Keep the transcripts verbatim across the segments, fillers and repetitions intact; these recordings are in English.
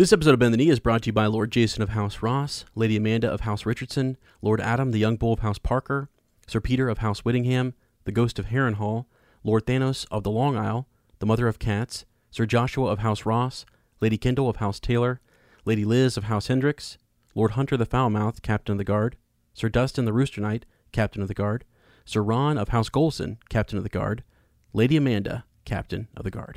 This episode of Bend the Knee is brought to you by Lord Jason of House Ross, Lady Amanda of House Richardson, Lord Adam, the young bull of House Parker, Sir Peter of House Whittingham, the ghost of Harrenhal, Lord Thanos of the Long Isle, the mother of cats, Sir Joshua of House Ross, Lady Kendall of House Taylor, Lady Liz of House Hendricks, Lord Hunter the Foulmouth, Captain of the Guard, Sir Dustin the Rooster Knight, Captain of the Guard, Sir Ron of House Golson, Captain of the Guard, Lady Amanda, Captain of the Guard.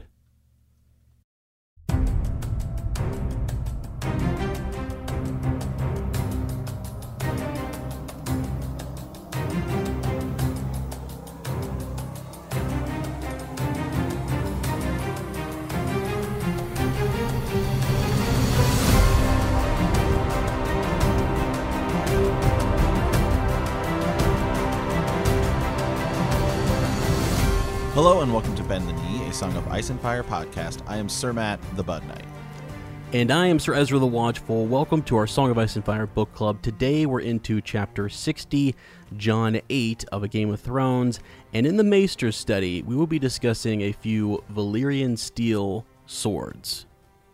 Hello and welcome to Bend the Knee, a Song of Ice and Fire podcast. I am Sir Matt, the Bud Knight. And I am Sir Ezra the Watchful. Welcome to our Song of Ice and Fire book club. Today we're into chapter sixty, John eight of A Game of Thrones. And in the Maester's study, we will be discussing a few Valyrian steel swords.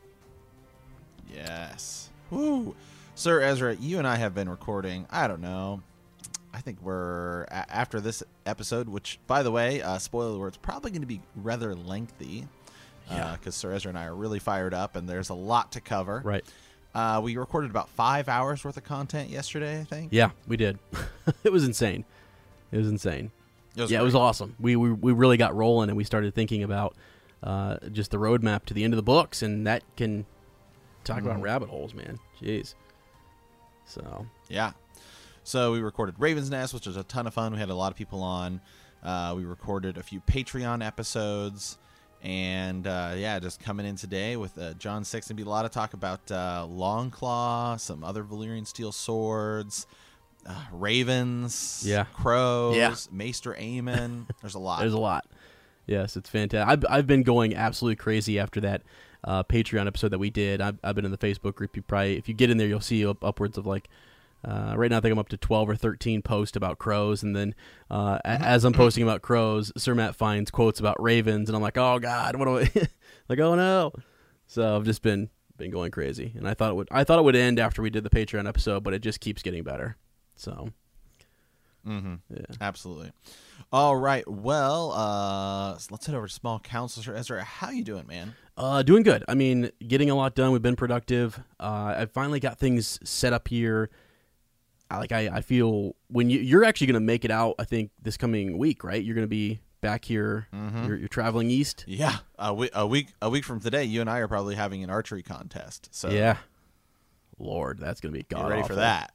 Yes. Woo. Sir Ezra, you and I have been recording, I don't know, I think we're a- after this episode, which, by the way, uh, spoiler alert, it's probably going to be rather lengthy because Yeah. uh, Sir Ezra and I are really fired up and there's a lot to cover. Right. Uh, we recorded about five hours worth of content yesterday, I think. Yeah, we did. It was insane. It was insane. It was yeah, great. it was awesome. We, we we really got rolling and we started thinking about uh, just the roadmap to the end of the books, and that can talk Mm-hmm. about rabbit holes, man. Jeez. So Yeah. So we recorded Raven's Nest, which was a ton of fun. We had a lot of people on. Uh, we recorded a few Patreon episodes. And, uh, yeah, just coming in today with uh, John six. There'll be a lot of talk about uh, Longclaw, some other Valyrian steel swords, uh, ravens, Yeah. crows, Yeah. Maester Aemon. There's a lot. there's a lot. Yes, it's fantastic. I've, I've been going absolutely crazy after that uh, Patreon episode that we did. I've, I've been in the Facebook group. You probably, if you get in there, you'll see up, upwards of like, Uh, right now, I think I'm up to twelve or thirteen posts about crows, and then uh, a- as I'm posting about crows, Sir Matt finds quotes about ravens, and I'm like, oh god, what do I like? Oh no! So I've just been been going crazy, and I thought it would I thought it would end after we did the Patreon episode, but it just keeps getting better. So, Mm-hmm. yeah, Absolutely. All right. Well, uh, so let's head over to Small Council. Sir Ezra, how you doing, man? uh, doing good. I mean, getting a lot done. We've been productive. Uh, I finally got things set up here. I, like I, I feel when you you're actually going to make it out, I think this coming week, right? You're going to be back here. Mm-hmm. You're, you're traveling east. Yeah, a week, a week, a week from today, you and I are probably having an archery contest. So Yeah, Lord, that's going to be get god ready awful. for that.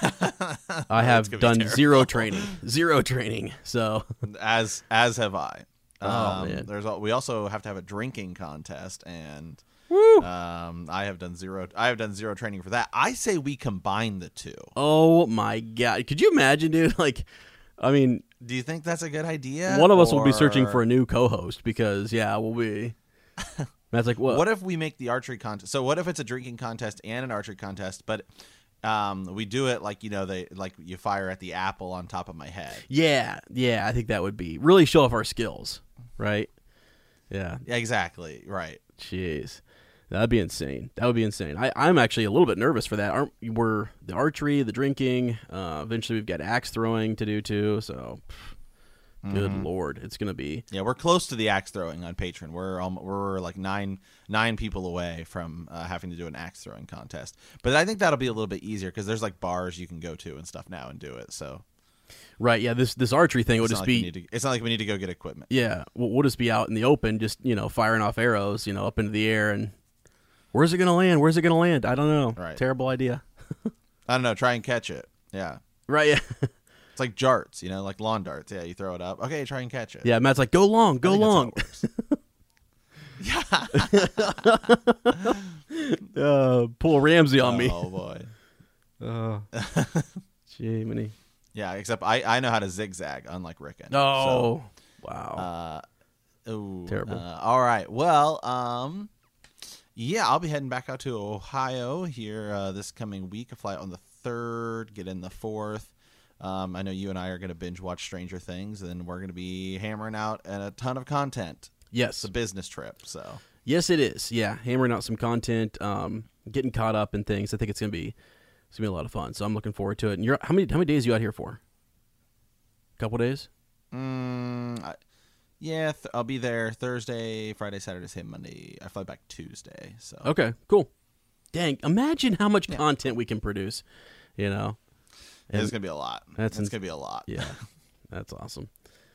I have It's gonna be done terrible. zero training, zero training. So as as have I. Oh, Um, man. There's al- we also have to have a drinking contest, and Woo! um, I have done zero. I have done zero training for that. I say we combine the two. Oh my god, could you imagine, dude? Like, I mean, Do you think that's a good idea? one of us will be Or searching for a new co-host because yeah, we'll be. Matt's like, what? What if we make the archery contest? So what if it's a drinking contest and an archery contest, but um, we do it like you know they like you fire at the apple on top of my head. Yeah, yeah, I think that would be really show off our skills, right? Yeah, Yeah, exactly. Right. jeez, that'd be insane. That would be insane. I, I'm actually a little bit nervous for that. Aren't we're the archery, the drinking? Uh, eventually, we've got axe throwing to do too. So, pff, good Mm-hmm. lord, it's gonna be. Yeah, we're close to the axe throwing on Patreon. We're um, we're like nine nine people away from uh, having to do an axe throwing contest. But I think that'll be a little bit easier because there's like bars you can go to and stuff now and do it. So Right, yeah. This this archery thing will it's not, just like we be need to, it's not like we need to go get equipment. yeah. We'll, we'll just be out in the open, just you know, firing off arrows, you know, up into the air, and where's it gonna land? Where's it gonna land? I don't know. Right. Terrible idea. I don't know. Try and catch it. Yeah, Right, yeah. it's like jarts, you know, like lawn darts. Yeah, you throw it up. Okay, try and catch it. Yeah, Matt's like, go long, I go think that's how long. it works. Uh, pull Ramsey on me. Oh boy. Oh, gee, many. Yeah, except I, I know how to zigzag, unlike Rickon. Oh, So, wow. uh, ooh, Terrible. Uh, all right. Well, um, yeah, I'll be heading back out to Ohio here uh, this coming week. I fly out on the third, get in the fourth. Um, I know you and I are going to binge watch Stranger Things, and then we're going to be hammering out a ton of content. yes, It's a business trip, so yes, it is. Yeah, hammering out some content. Um, getting caught up in things. I think it's gonna be it's gonna be a lot of fun. So I'm looking forward to it. And you're how many how many days are you out here for? A couple days? Mm, I, yeah, th- I'll be there Thursday, Friday, Saturday, Sunday, Monday. I fly back Tuesday. So Okay, cool. Dang, imagine how much Yeah. content we can produce. You know, it's And gonna be a lot. that's That's ins- gonna be a lot. yeah, that's awesome.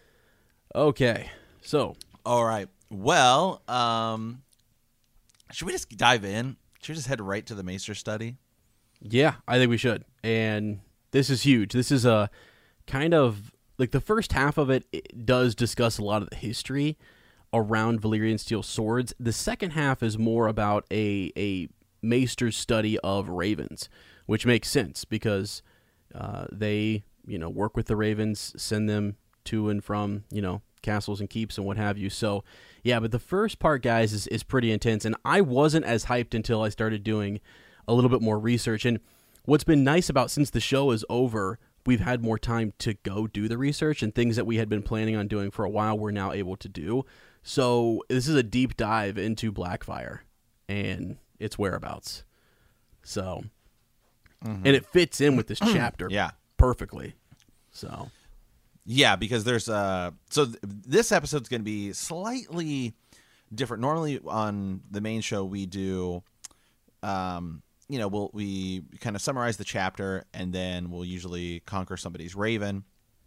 Okay, so All right. Well, um, should we just dive in? Should we just head right to the Maester study? yeah, I think we should. And this is huge. This is a kind of like the first half of it, it does discuss a lot of the history around Valyrian steel swords. The second half is more about a a Maester's study of ravens, which makes sense because uh, they you know work with the ravens, send them to and from you know castles and keeps and what have you. So yeah, but the first part, guys, is is pretty intense, and I wasn't as hyped until I started doing a little bit more research. And what's been nice about since the show is over, we've had more time to go do the research, and things that we had been planning on doing for a while we're now able to do. So this is a deep dive into Blackfire and its whereabouts. So, Mm-hmm. and it fits in with this chapter Yeah. perfectly. So, Yeah, because there's uh so th- this episode's going to be slightly different. Normally on the main show we do um you know, we'll we kind of summarize the chapter and then we'll usually conquer somebody's raven.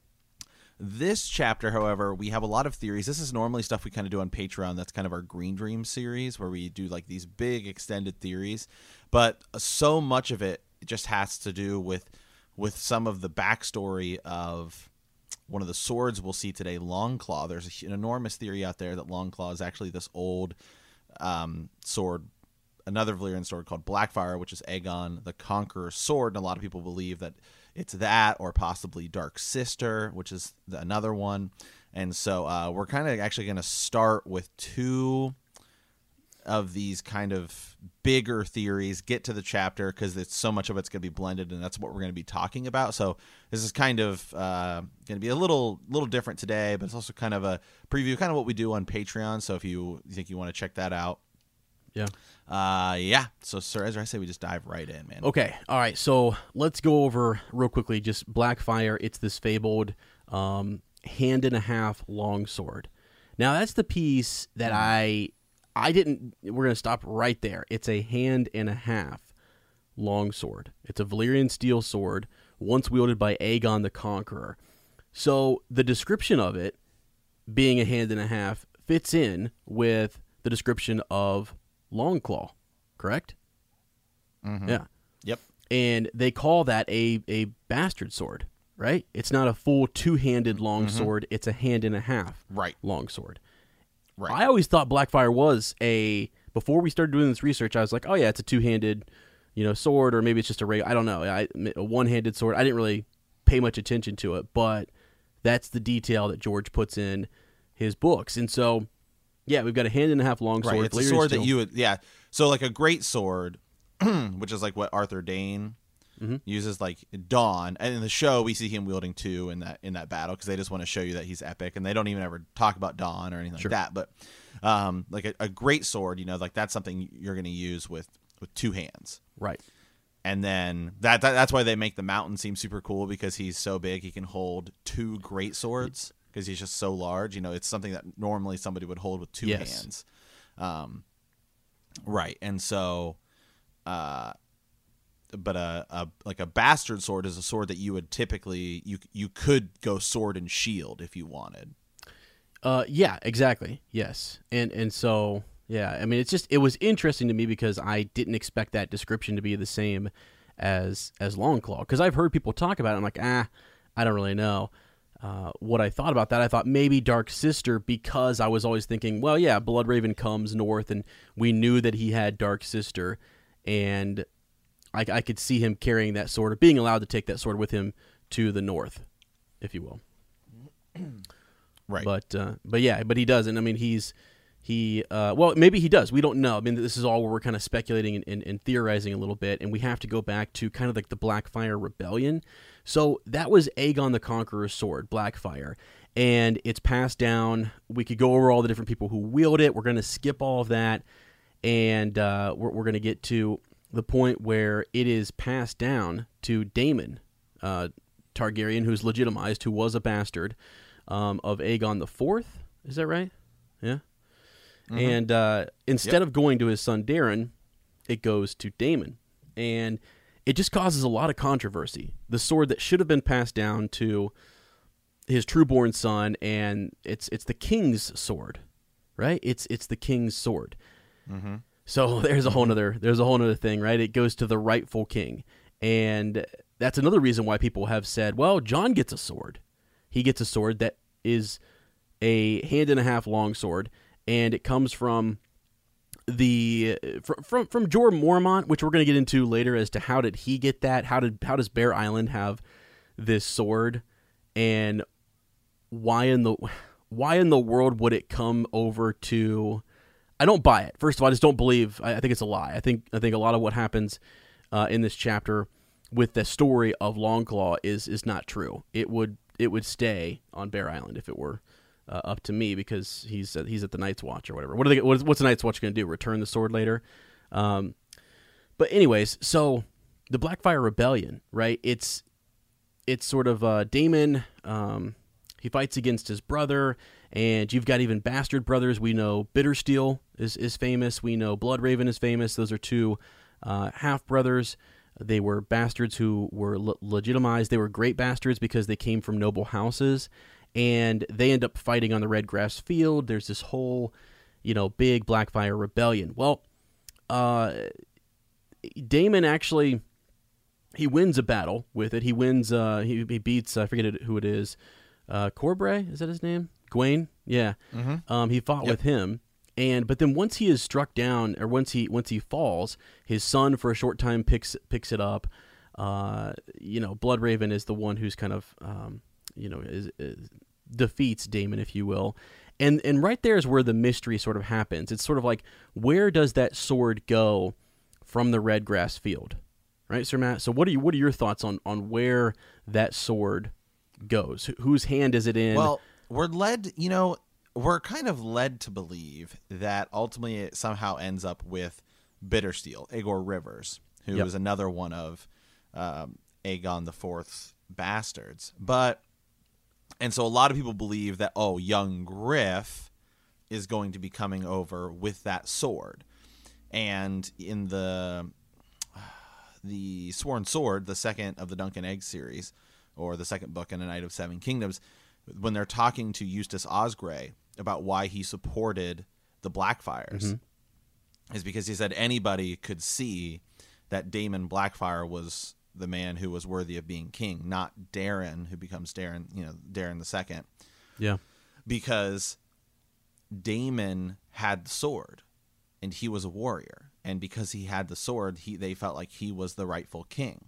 This chapter, however, we have a lot of theories. This is normally stuff we kind of do on Patreon. That's kind of our Green Dream series where we do like these big extended theories. But so much of it just has to do with with some of the backstory of one of the swords we'll see today, Longclaw. There's an enormous theory out there that Longclaw is actually this old um, sword, another Valyrian sword called Blackfire, which is Aegon the Conqueror's sword. And a lot of people believe that it's that or possibly Dark Sister, which is the, another one. And so uh, we're kind of actually going to start with two of these kind of bigger theories, get to the chapter because it's so much of it's going to be blended, and that's what we're going to be talking about. So this is kind of uh, going to be a little little different today, but it's also kind of a preview, kind of what we do on Patreon. So if you, you think you want to check that out, yeah. uh, yeah. So Sir Ezra, I say we just dive right in, man. Okay. All right. So let's go over real quickly just Blackfire. It's this fabled um, hand and a half long sword. Now, that's the piece that I I didn't. We're going to stop right there. It's a hand and a half long sword. It's a Valyrian steel sword, once wielded by Aegon the Conqueror. So the description of it being a hand and a half fits in with the description of Longclaw, correct? Mm-hmm. Yeah. Yep. And they call that a, a bastard sword, right? It's not a full two-handed long Mm-hmm. sword. It's a hand and a half Right. long sword. Right. I always thought Blackfire was a, before we started doing this research, I was like, oh yeah, it's a two-handed, you know, sword, or maybe it's just a regular, I don't know, I, a one-handed sword. I didn't really pay much attention to it, but that's the detail that George puts in his books. And so, yeah, we've got a hand and a half long Right. sword. It's a Valyrian sword steel. that you would, yeah. So like a great sword, which is like what Arthur Dane Mhm. uses, like Dawn. And in the show, we see him wielding two in that in that battle because they just want to show you that he's epic, and they don't even ever talk about Dawn or anything Sure. like that. But um, like a, a great sword, you know, like that's something you're going to use with with two hands. Right. And then that, that that's why they make the Mountain seem super cool, because he's so big he can hold two great swords because he's just so large. You know, it's something that normally somebody would hold with two Yes. hands. Um, right. And so, uh, but a, a like a bastard sword is a sword that you would typically you you could go sword and shield if you wanted. Uh, yeah, exactly. Yes. And and so, yeah, I mean, it's just, it was interesting to me because I didn't expect that description to be the same as as Longclaw, because I've heard people talk about it. I'm like, ah, I don't really know. Uh, what I thought about that, I thought maybe Dark Sister, because I was always thinking, well, yeah, Bloodraven comes north, and we knew that he had Dark Sister, and I, I could see him carrying that sword, or being allowed to take that sword with him to the north, if you will. Right. But uh, but yeah, but he doesn't. I mean, he's he. Uh, well, maybe he does. We don't know. I mean, this is all where we're kind of speculating and, and, and theorizing a little bit, and we have to go back to kind of like the Blackfire Rebellion. So that was Aegon the Conqueror's sword, Blackfire, and it's passed down. We could go over all the different people who wield it. We're going to skip all of that, and uh, we're we're going to get to the point where it is passed down to Daemon uh, Targaryen, who's legitimized, who was a bastard um, of Aegon the Fourth. Is that right? Yeah. Mm-hmm. And uh, instead yep. of going to his son Daeron, it goes to Daemon. And it just causes a lot of controversy. The sword that should have been passed down to his trueborn son, and it's it's the king's sword, right? It's it's the king's sword. Mm-hmm. So there's a whole nother there's a whole nother thing, right? It goes to the rightful king, and that's another reason why people have said, well, Jon gets a sword. He gets a sword that is a hand and a half long sword, and it comes from the from from, from Jorah Mormont, which we're going to get into later as to how did he get that? How did how does Bear Island have this sword, and why in the why in the world would it come over to? I don't buy it. First of all, I just don't believe. I, I think it's a lie. I think I think a lot of what happens uh, in this chapter with the story of Longclaw is is not true. It would it would stay on Bear Island if it were uh, up to me, because he's uh, he's at the Night's Watch or whatever. What are they? What's, what's the Night's Watch going to do? Return the sword later? Um, but anyways, so the Blackfire Rebellion, right? It's it's sort of uh, Daemon. Um, he fights against his brother, and you've got even bastard brothers. We know Bittersteel is is famous. We know Bloodraven is famous. Those are two uh, half brothers. They were bastards who were le- legitimized. They were great bastards because they came from noble houses, and they end up fighting on the Redgrass Field. There's this whole, you know, big Blackfire rebellion. Well, uh, Daemon actually, he wins a battle with it. He wins, uh, he, he beats, I forget who it is, uh, Corbray, is that his name? Gwaine? Yeah. Mm-hmm. Um, he fought yep. with him. And but then once he is struck down, or once he once he falls, his son for a short time picks picks it up. Uh, you know, Bloodraven is the one who's kind of um, you know is, is defeats Daemon, if you will, and and right there is where the mystery sort of happens. It's sort of like, where does that sword go from the Redgrass Field, right, Sir Matt? So what are you what are your thoughts on on where that sword goes? Wh- whose hand is it in? Well, we're led, you know. We're kind of led to believe that ultimately it somehow ends up with Bittersteel, Aegor Rivers, who yep. is another one of um, Aegon the Fourth's bastards. But, and so a lot of people believe that, oh, young Griff is going to be coming over with that sword. And in the the Sworn Sword, the second of the Dunk and Egg series, or the second book in A Night of Seven Kingdoms, when they're talking to Eustace Osgrey about why he supported the Blackfires, mm-hmm. is because he said anybody could see that Daemon Blackfire was the man who was worthy of being king, not Daeron, who becomes Daeron, you know, Daeron the Second. Yeah. Because Daemon had the sword, and he was a warrior, and because he had the sword, he they felt like he was the rightful king.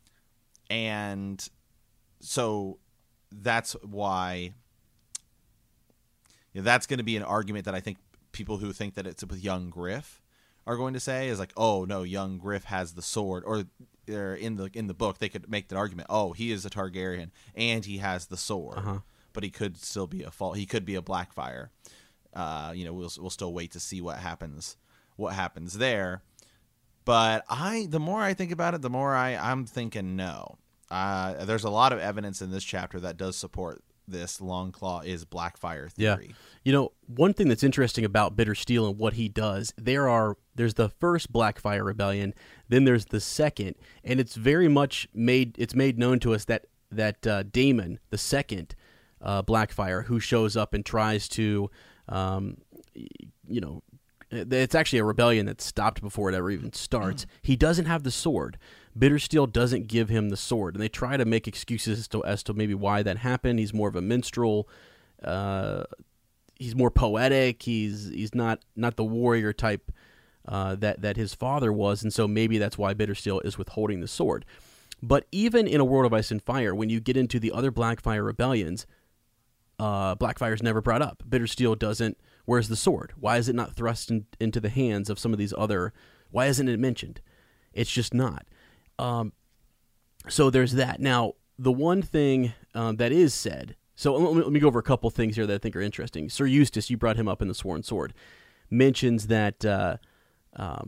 And so that's why, you know, that's going to be an argument that I think people who think that it's with young Griff are going to say is like, oh no, young Griff has the sword, or they're in the in the book they could make that argument. Oh, he is a Targaryen and he has the sword, uh-huh. but he could still be a fault. He could be a Blackfire. Uh, you know, we'll we'll still wait to see what happens. What happens there? But I, the more I think about it, the more I I'm thinking no. Uh, there's a lot of evidence in this chapter that does support this Longclaw is Blackfire theory. Yeah. You know, one thing that's interesting about Bittersteel and what he does, there are there's the first Blackfire rebellion, then there's the second, and it's very much made it's made known to us that that uh, Daemon, the second uh, Blackfire, who shows up and tries to, um, you know, it's actually a rebellion that stopped before it ever even starts. Mm. He doesn't have the sword. Bittersteel doesn't give him the sword, and they try to make excuses as to, as to maybe why that happened. He's more of a minstrel. Uh, he's more poetic. He's he's not not the warrior type uh, that that his father was, and so maybe that's why Bittersteel is withholding the sword. But even in A World of Ice and Fire, when you get into the other Blackfire rebellions, uh, Blackfire's never brought up. Bittersteel doesn't. Where's the sword? Why is it not thrust in, into the hands of some of these other? Why isn't it mentioned? It's just not. Um, so there's that. Now, the one thing um, that is said, so let me, let me go over a couple things here that I think are interesting. Sir Eustace, you brought him up in the Sworn Sword, mentions that uh, um,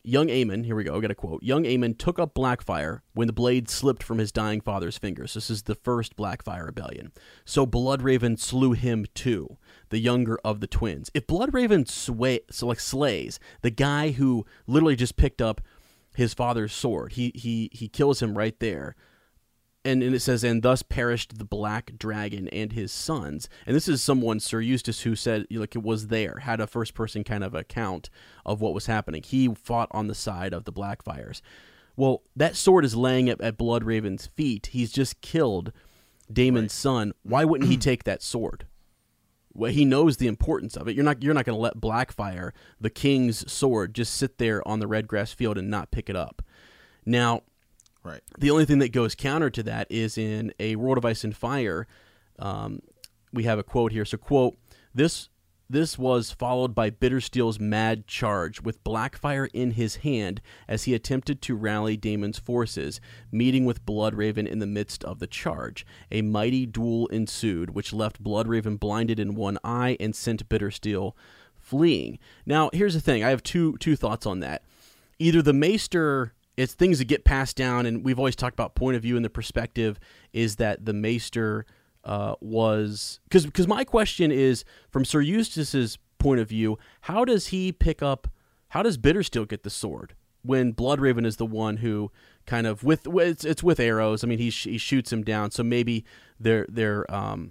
young Aemon, here we go, I got a quote. Young Aemon took up Blackfire when the blade slipped from his dying father's fingers. This is the first Blackfire rebellion. So Bloodraven slew him too, the younger of the twins. If Bloodraven sway, so like slays the guy who literally just picked up his father's sword, he he he kills him right there. And, and it says, and thus perished the black dragon and his sons. And this is someone, Sir Eustace, who said, like, it was there, had a first-person kind of account of what was happening. He fought on the side of the Blackfires. Well, that sword is laying at, at Bloodraven's feet. He's just killed Daemon's right. son. Why wouldn't he take that sword? Well, he knows the importance of it. You're not you're not going to let Blackfire, the king's sword, just sit there on the Redgrass field and not pick it up. Now, right. The only thing that goes counter to that is in A World of Ice and Fire. Um, we have a quote here. So, quote, this this was followed by Bittersteel's mad charge with Blackfire in his hand as he attempted to rally Daemon's forces, meeting with Bloodraven in the midst of the charge. A mighty duel ensued, which left Bloodraven blinded in one eye and sent Bittersteel fleeing. Now, here's the thing. I have two two thoughts on that. Either the Maester... It's things that get passed down, and we've always talked about point of view and the perspective is that the Maester uh, was... Because because my question is, from Sir Eustace's point of view, how does he pick up... How does Bittersteel get the sword when Bloodraven is the one who kind of... with It's, it's with arrows. I mean, he, sh- he shoots him down, so maybe they're... they're um,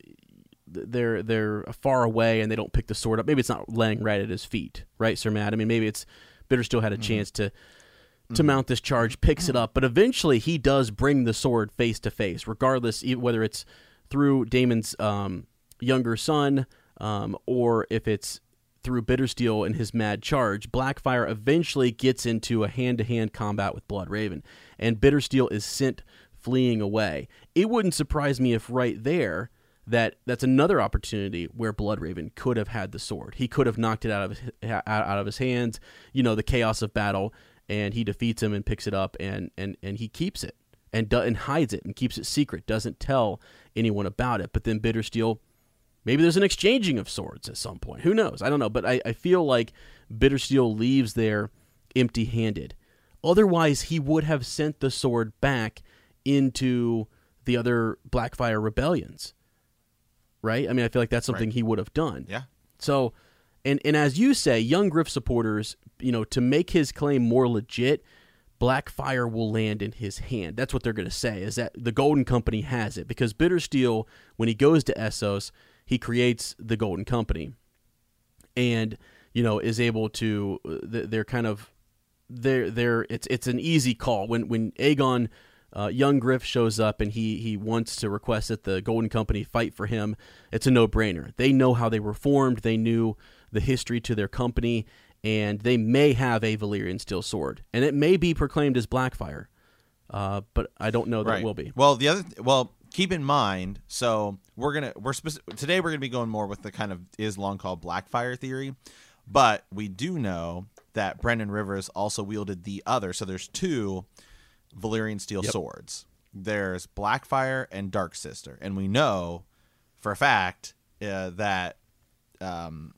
they're they're far away and they don't pick the sword up. Maybe it's not laying right at his feet, right, Sir Matt? I mean, maybe it's... Bittersteel had a mm-hmm. chance to... to mount this charge, picks it up, but eventually he does bring the sword face to face, regardless whether it's through Daemon's um, younger son um, or if it's through Bittersteel and his mad charge. Blackfire eventually gets into a hand-to-hand combat with Bloodraven, and Bittersteel is sent fleeing away. It wouldn't surprise me if right there that that's another opportunity where Bloodraven could have had the sword. He could have knocked it out of his, out of his hands, you know, the chaos of battle, and he defeats him and picks it up, and and, and he keeps it and do, and hides it and keeps it secret, doesn't tell anyone about it. But then Bittersteel, maybe there's an exchanging of swords at some point. Who knows? I don't know. But I, I feel like Bittersteel leaves there empty-handed. Otherwise, he would have sent the sword back into the other Blackfire rebellions, right? I mean, I feel like that's something right. he would have done. Yeah. So... And and as you say, young Griff supporters, you know, to make his claim more legit, Blackfire will land in his hand. That's what they're going to say, is that the Golden Company has it. Because Bittersteel, when he goes to Essos, he creates the Golden Company. And, you know, is able to, they're kind of, they're, they're, it's it's an easy call. When when Aegon, uh, young Griff shows up and he, he wants to request that the Golden Company fight for him, it's a no-brainer. They know how they were formed. They knew the history to their company, and they may have a Valyrian steel sword, and it may be proclaimed as Blackfire, uh, but I don't know that right. it will be. Well, the other, th- well, keep in mind. So we're gonna we're speci- today we're gonna be going more with the kind of is Longclaw Blackfire theory, but we do know that Brendan Rivers also wielded the other. So there's two Valyrian steel yep. swords. There's Blackfire and Dark Sister, and we know for a fact uh, that. Um,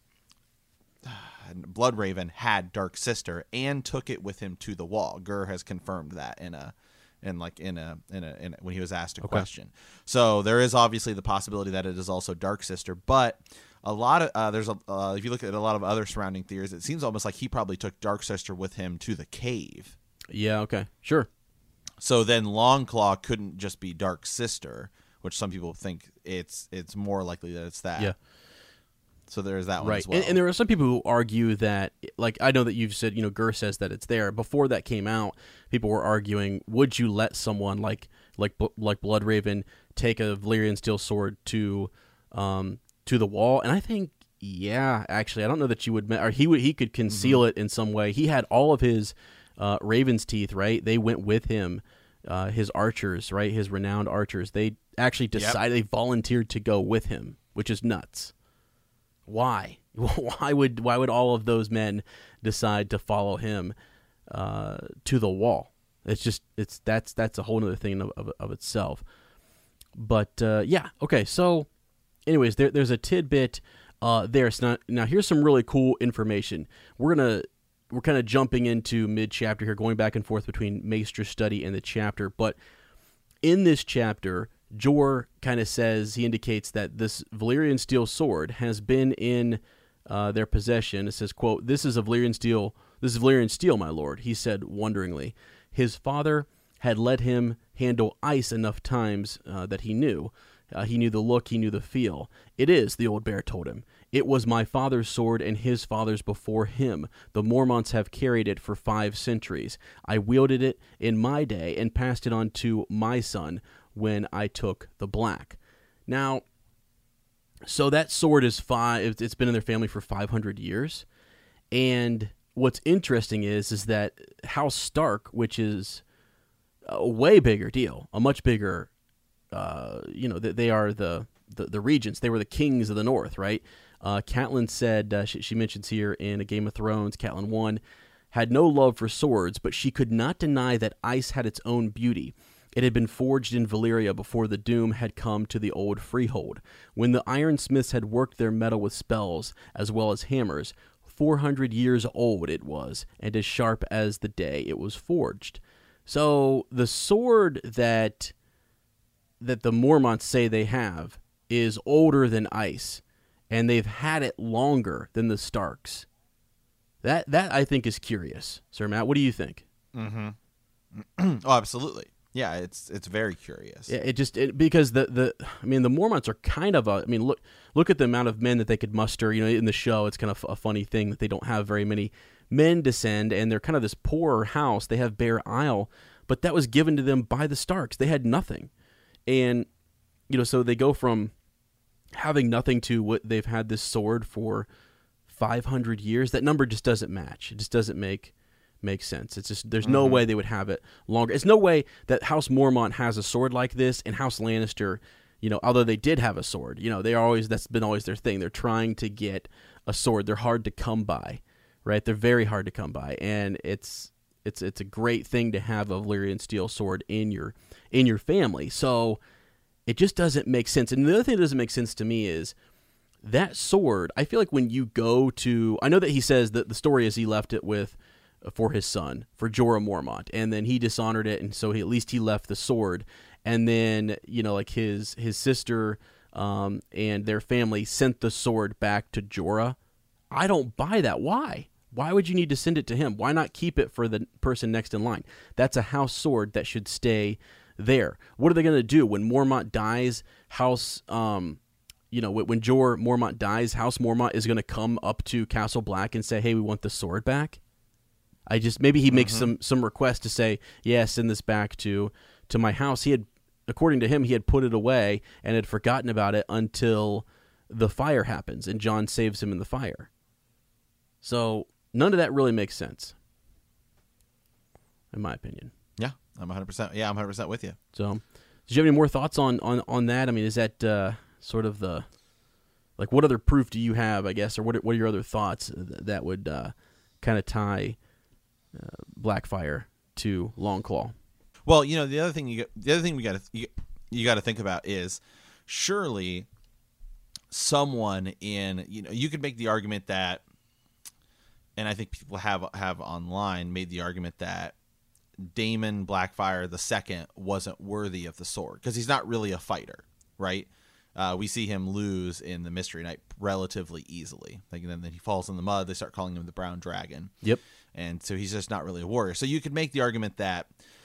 Bloodraven had Dark Sister and took it with him to the wall. Gur has confirmed that in a, in like in a in a, in a when he was asked a okay. question. So there is obviously the possibility that it is also Dark Sister, but a lot of uh, there's a uh, if you look at a lot of other surrounding theories, it seems almost like he probably took Dark Sister with him to the cave. Yeah. Okay. Sure. So then Longclaw couldn't just be Dark Sister, which some people think it's it's more likely that it's that. Yeah. So there's that one right. as well. And, and there are some people who argue that, like, I know that you've said, you know, Gur says that it's there. Before that came out, people were arguing, would you let someone like like like Bloodraven take a Valyrian steel sword to um to the wall? And I think, yeah, actually, I don't know that you would, or he would, he could conceal mm-hmm. it in some way. He had all of his uh, Raven's teeth, right? They went with him, uh, his archers, right? His renowned archers. They actually decided, yep. they volunteered to go with him, which is nuts. Why? Why would why would all of those men decide to follow him uh, to the wall? It's just it's that's that's a whole other thing of, of, of itself. But uh, yeah, okay. So, anyways, there, there's a tidbit uh, there. So now, now here's some really cool information. We're gonna we're kind of jumping into mid-chapter here, going back and forth between Maester's study and the chapter. But in this chapter, Jor kind of says, he indicates that this Valyrian steel sword has been in uh, their possession. It says, quote, "This is a Valyrian steel, this is Valyrian steel, my lord," he said wonderingly. His father had let him handle ice enough times uh, that he knew. Uh, he knew the look, he knew the feel. "It is," the old bear told him. "It was my father's sword and his father's before him. The Mormonts have carried it for five centuries. I wielded it in my day and passed it on to my son when I took the black." Now, so that sword is five, it's been in their family for five hundred years. And what's interesting is, is that House Stark, which is a way bigger deal, a much bigger Uh, you know, they, they are the, the, the regents. They were the kings of the north, right? Uh, Catelyn said, uh, she, she mentions here in A Game of Thrones, Catelyn one, had no love for swords, but she could not deny that ice had its own beauty. It had been forged in Valyria before the doom had come to the old freehold. When the ironsmiths had worked their metal with spells, as well as hammers, four hundred years old it was, and as sharp as the day it was forged. So the sword that... that the Mormonts say they have is older than ice, and they've had it longer than the Starks. That that I think is curious, Sir Matt. What do you think? Mm-hmm. Oh, absolutely. Yeah, it's it's very curious. Yeah, it just it, because the the I mean the Mormonts are kind of a I mean look look at the amount of men that they could muster. You know, in the show, it's kind of a funny thing that they don't have very many men to send, and they're kind of this poorer house. They have Bear Isle, but that was given to them by the Starks. They had nothing. And, you know, so they go from having nothing to what they've had this sword for five hundred years. That number just doesn't match. It just doesn't make make sense. It's just, there's no mm-hmm. way they would have it longer. It's no way that House Mormont has a sword like this, and House Lannister, you know, although they did have a sword, you know, they are always, that's been always their thing. They're trying to get a sword. They're hard to come by, right? They're very hard to come by. And it's, it's, it's a great thing to have a Valyrian steel sword in your in your family. So it just doesn't make sense. And the other thing that doesn't make sense to me is that sword, I feel like when you go to, I know that he says that the story is he left it with, uh, for his son, for Jorah Mormont, and then he dishonored it, and so he, at least he left the sword. And then, you know, like his, his sister um, and their family sent the sword back to Jorah. I don't buy that. Why? Why would you need to send it to him? Why not keep it for the person next in line? That's a house sword that should stay there. What are they going to do when Mormont dies? House, um, you know, when Jorah Mormont dies, House Mormont is going to come up to Castle Black and say, "Hey, we want the sword back." I just maybe he mm-hmm. makes some some request to say, "Yeah, send this back to to my house." He had, according to him, he had put it away and had forgotten about it until the fire happens and Jon saves him in the fire. So none of that really makes sense, in my opinion. Yeah, I'm one hundred percent. Yeah, I'm one hundred percent with you. So, did you have any more thoughts on, on, on that? I mean, is that uh, sort of the, like, what other proof do you have, I guess, or what are, what are your other thoughts that would uh, kind of tie uh, Blackfire to Longclaw? Well, you know, the other thing you got, the other thing we got to you, you got to think about is surely someone in, you know, you could make the argument that, and I think people have have online made the argument that Daemon Blackfire the second wasn't worthy of the sword because he's not really a fighter, right? Uh, we see him lose in the Mystery Knight relatively easily. Like, and then he falls in the mud. They start calling him the Brown Dragon. Yep. And so he's just not really a warrior. So you could make the argument that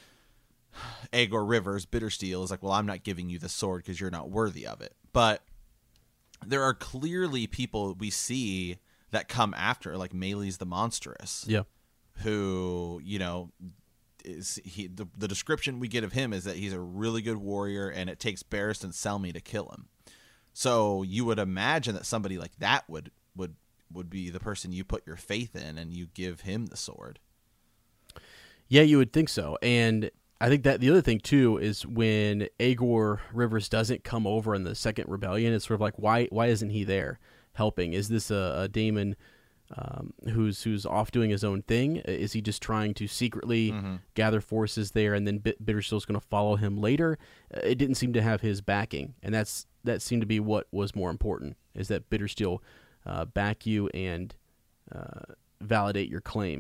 Aegor Rivers, Bittersteel, is like, well, I'm not giving you the sword because you're not worthy of it. But there are clearly people we see that come after, like Meleys the Monstrous. Yeah. Who, you know, is he the, the description we get of him is that he's a really good warrior and it takes Barristan Selmy to kill him. So you would imagine that somebody like that would would would be the person you put your faith in and you give him the sword. Yeah, you would think so. And I think that the other thing too is when Aegor Rivers doesn't come over in the second rebellion, it's sort of like, why why isn't he there helping? Is this a, a Daemon Um, who's who's off doing his own thing? Is he just trying to secretly mm-hmm. gather forces there, and then Bit- Bittersteel's going to follow him later? Uh, it didn't seem to have his backing, and that's that seemed to be what was more important: is that Bittersteel uh, back you and uh, validate your claim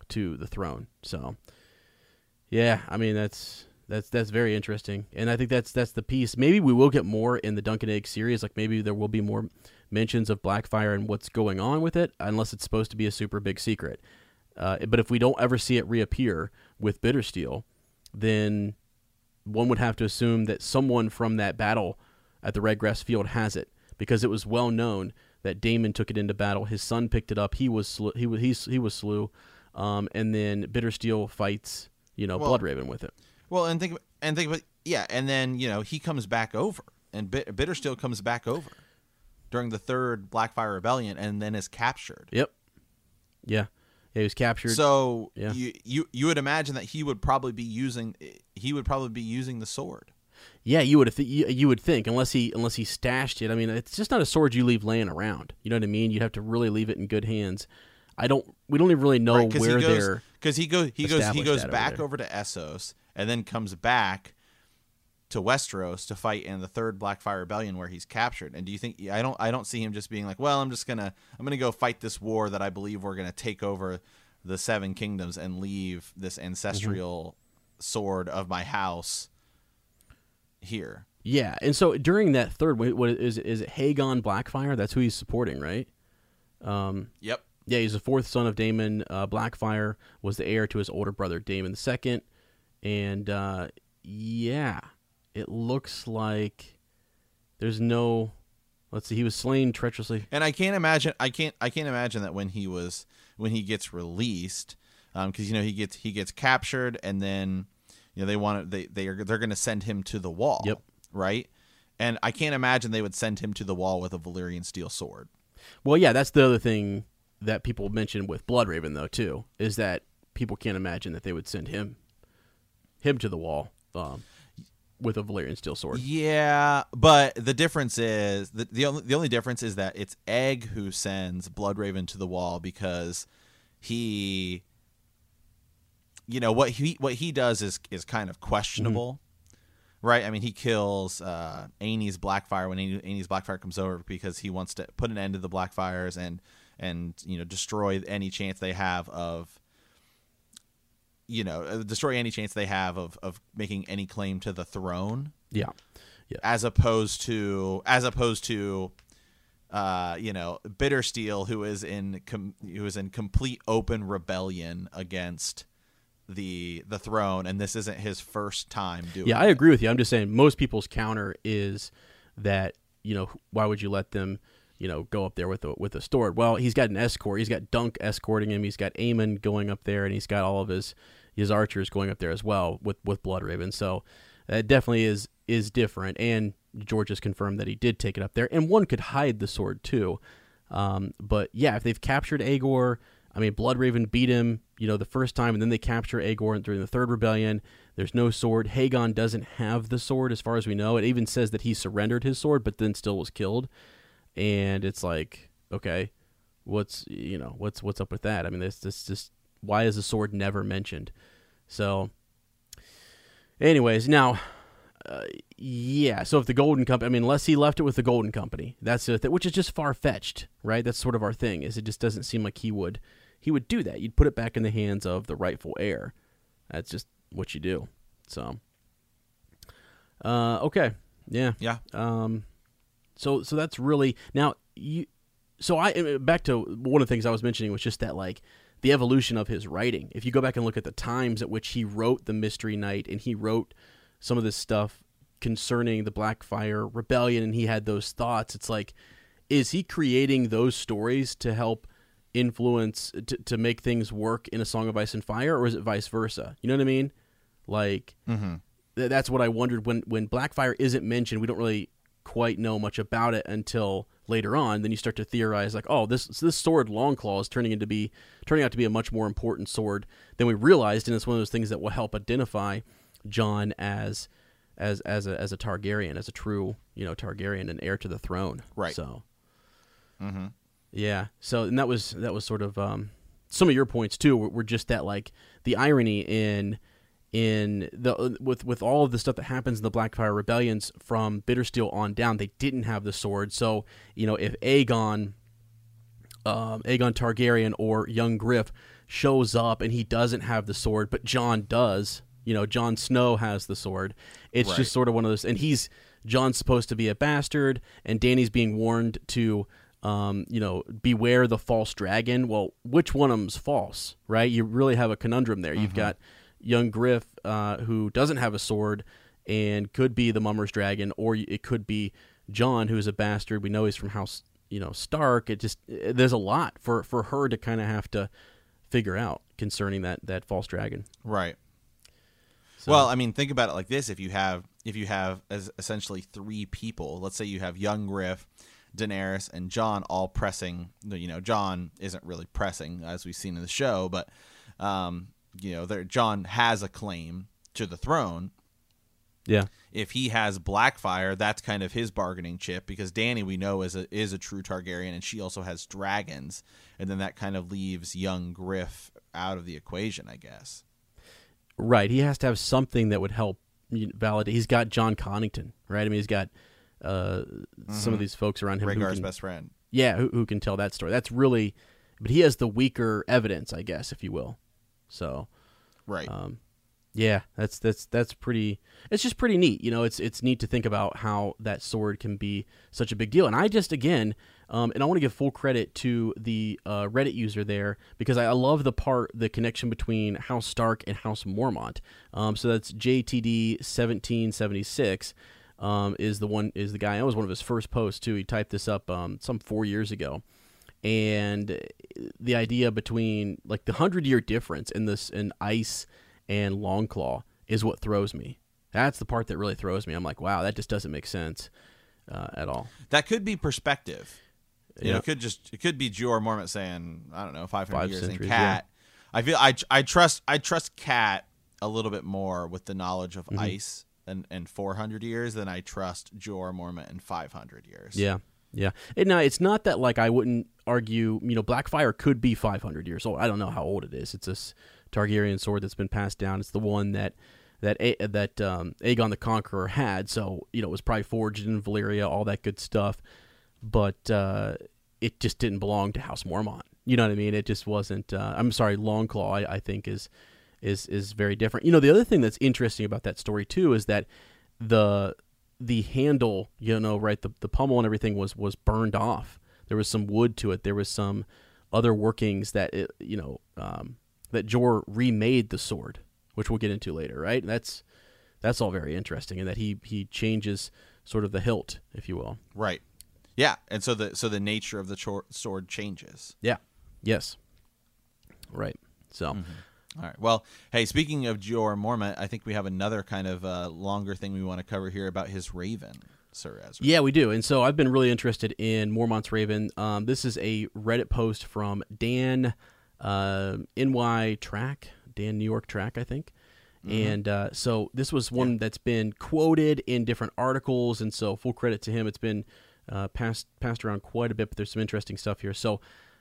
to the throne. So, yeah, I mean that's that's that's very interesting, and I think that's that's the piece. Maybe we will get more in the Dunk and Egg series. Like maybe there will be more mentions of Blackfire and what's going on with it, unless it's supposed to be a super big secret. Uh, but if we don't ever see it reappear with Bittersteel, then one would have to assume that someone from that battle at the Redgrass Field has it, because it was well known that Daemon took it into battle. His son picked it up. He was sl- he was he, he was slew, um, and then Bittersteel fights you know Well, Bloodraven with it. Well, and think and think about yeah, and then you know he comes back over, and Bit- Bittersteel comes back over during the third Blackfire Rebellion, and then is captured. Yep. Yeah. Yeah, he was captured. So yeah. you, you you would imagine that he would probably be using he would probably be using the sword. Yeah, you would th- you, you would think unless he unless he stashed it. I mean, it's just not a sword you leave laying around. You know what I mean? You'd have to really leave it in good hands. I don't. We don't even really know right, where he goes, they're because he goes he goes he goes back over, over to Essos and then comes back to Westeros to fight in the third Blackfire Rebellion where he's captured. And do you think I don't I don't see him just being like, well, I'm just gonna I'm gonna go fight this war that I believe we're gonna take over the Seven Kingdoms and leave this ancestral mm-hmm. sword of my house here. Yeah, and so during that third, what is is it Hagon Blackfire? That's who he's supporting, right? Um, yep. Yeah, he's the fourth son of Daemon. Uh, Blackfire was the heir to his older brother Daemon the Second, and uh, yeah, it looks like there's no. Let's see, he was slain treacherously. And I can't imagine. I can't. I can't imagine that when he was when he gets released, because um, you know he gets he gets captured, and then you know they want to, they they are they're going to send him to the wall. Yep. Right. And I can't imagine they would send him to the wall with a Valyrian steel sword. Well, yeah, that's the other thing that people mention with Bloodraven, though, too, is that people can't imagine that they would send him him to the wall um, with a Valyrian steel sword. Yeah, but the difference is the the only the only difference is that it's Egg who sends Bloodraven to the wall because he, you know, what he what he does is is kind of questionable. Mm-hmm. Right, I mean, he kills uh, Aenys Blackfire when Aenys Blackfire comes over because he wants to put an end to the Blackfires and and you know destroy any chance they have of you know destroy any chance they have of, of making any claim to the throne. Yeah, yeah. As opposed to as opposed to uh, you know Bittersteel, who is in com- who is in complete open rebellion against the the throne, and this isn't his first time doing yeah it. I agree with you. I'm just saying most people's counter is that you know why would you let them you know go up there with a with a sword? Well, he's got an escort. He's got Dunk escorting him. He's got Aemon going up there, and he's got all of his his archers going up there as well with with Bloodraven. So that definitely is is different. And George has confirmed that he did take it up there, and one could hide the sword too. Um, but yeah, if they've captured Aegor, I mean, Bloodraven beat him, you know, the first time, and then they capture Aegor during the third rebellion. There's no sword. Hagon doesn't have the sword, as far as we know. It even says that he surrendered his sword, but then still was killed. And it's like, okay, what's you know what's what's up with that? I mean, this this just why is the sword never mentioned? So, anyways, now, uh, yeah. So if the Golden Company, I mean, unless he left it with the Golden Company, that's the th- which is just far fetched, right? That's sort of our thing. Is it just doesn't seem like he would. He would do that. You'd put it back in the hands of the rightful heir. That's just what you do. So, uh, okay, yeah, Yeah. Um, so so that's really now you. So I back to one of the things I was mentioning was just that like the evolution of his writing. If you go back and look at the times at which he wrote the Mystery Knight and he wrote some of this stuff concerning the Blackfire Rebellion, and he had those thoughts. It's like, is he creating those stories to help influence to, to make things work in A Song of Ice and Fire, or is it vice versa? You know what I mean? Like mm-hmm. th- that's what I wondered when when Blackfire isn't mentioned. We don't really quite know much about it until later on. Then you start to theorize like, oh, this this sword Longclaw is turning into be turning out to be a much more important sword than we realized, and it's one of those things that will help identify Jon as as as a as a Targaryen, as a true you know Targaryen and heir to the throne. Right. So. Mm-hmm. Yeah. So, and that was that was sort of um, some of your points too. Were, were just that like the irony in in the with with all of the stuff that happens in the Blackfire rebellions from Bittersteel on down. They didn't have the sword, so you know if Aegon, um, Aegon Targaryen or young Griff shows up and he doesn't have the sword, but Jon does. You know, Jon Snow has the sword. It's Right. just sort of one of those, and he's Jon's supposed to be a bastard, and Dany's being warned to, um, you know, beware the false dragon. Well, which one of them's false, right? You really have a conundrum there. Mm-hmm. You've got young Griff, uh, who doesn't have a sword and could be the Mummer's dragon, or it could be Jon, who's a bastard. We know he's from House, you know, Stark. It just there's a lot for for her to kind of have to figure out concerning that that false dragon. Right. So, Well, I mean, think about it like this: if you have if you have as essentially three people, let's say you have young Griff, Daenerys, and Jon all pressing. You know, Jon isn't really pressing as we've seen in the show, but um, you know, there Jon has a claim to the throne. yeah, If he has Blackfire, that's kind of his bargaining chip, because Dany, we know, is a is a true Targaryen, and she also has dragons, and then that kind of leaves young Griff out of the equation, I guess. right. He has to have something that would help you know, validate. He's got John Connington, right? I mean, he's got uh, mm-hmm. some of these folks around him. Rhaegar's who can, best friend. Yeah, who, who can tell that story. That's really, but he has the weaker evidence, I guess, if you will. So, Right. Um, yeah, that's that's that's pretty. It's just pretty neat, you know. It's it's neat to think about how that sword can be such a big deal. And I just again, um, and I want to give full credit to the uh, Reddit user there, because I, I love the part, the connection between House Stark and House Mormont. Um, so that's J T D seventeen seventy-six. Um, is the one is the guy. That was one of his first posts too. He typed this up um, some four years ago, and the idea between like the hundred year difference in this in ice and Longclaw is what throws me. That's the part that really throws me. I'm like, wow, that just doesn't make sense uh, at all. That could be perspective. You Yeah. know, it could just it could be Jorah Mormont saying, I don't know, five hundred Five years, centuries, and Cat. I feel I I trust I trust Cat a little bit more with the knowledge of Mm-hmm. ice and and four hundred years than I trust Jorah Mormont in five hundred years. Yeah, yeah. And now it's not that like I wouldn't argue. You know, Blackfire could be five hundred years old. I don't know how old it is. It's a Targaryen sword that's been passed down. It's the one that that A- that um, Aegon the Conqueror had. So you know, it was probably forged in Valyria, all that good stuff. But uh, it just didn't belong to House Mormont. You know what I mean? It just wasn't. Uh, I'm sorry, Longclaw. I, I think is is is very different. You know, the other thing that's interesting about that story too is that the the handle, you know, right, the the pommel and everything was was burned off. There was some wood to it. There was some other workings that it, you know. Um, that Jor remade the sword, which we'll get into later, right? That's that's all very interesting, and that he he changes sort of the hilt, if you will. Right. Yeah, and so the so the nature of the chor- sword changes. Yeah. Yes. Right. So. Mm-hmm. All right. Well, hey, speaking of Jorah Mormont, I think we have another kind of uh, longer thing we want to cover here about his raven, Sir Ezra. Yeah, we do. And so I've been really interested in Mormont's Raven. Um, this is a Reddit post from Dan uh, N Y Track, Dan New York Track, I think. Mm-hmm. And uh, so this was one yeah. that's been quoted in different articles, and so full credit to him. It's been uh, passed passed around quite a bit, but there's some interesting stuff here. So,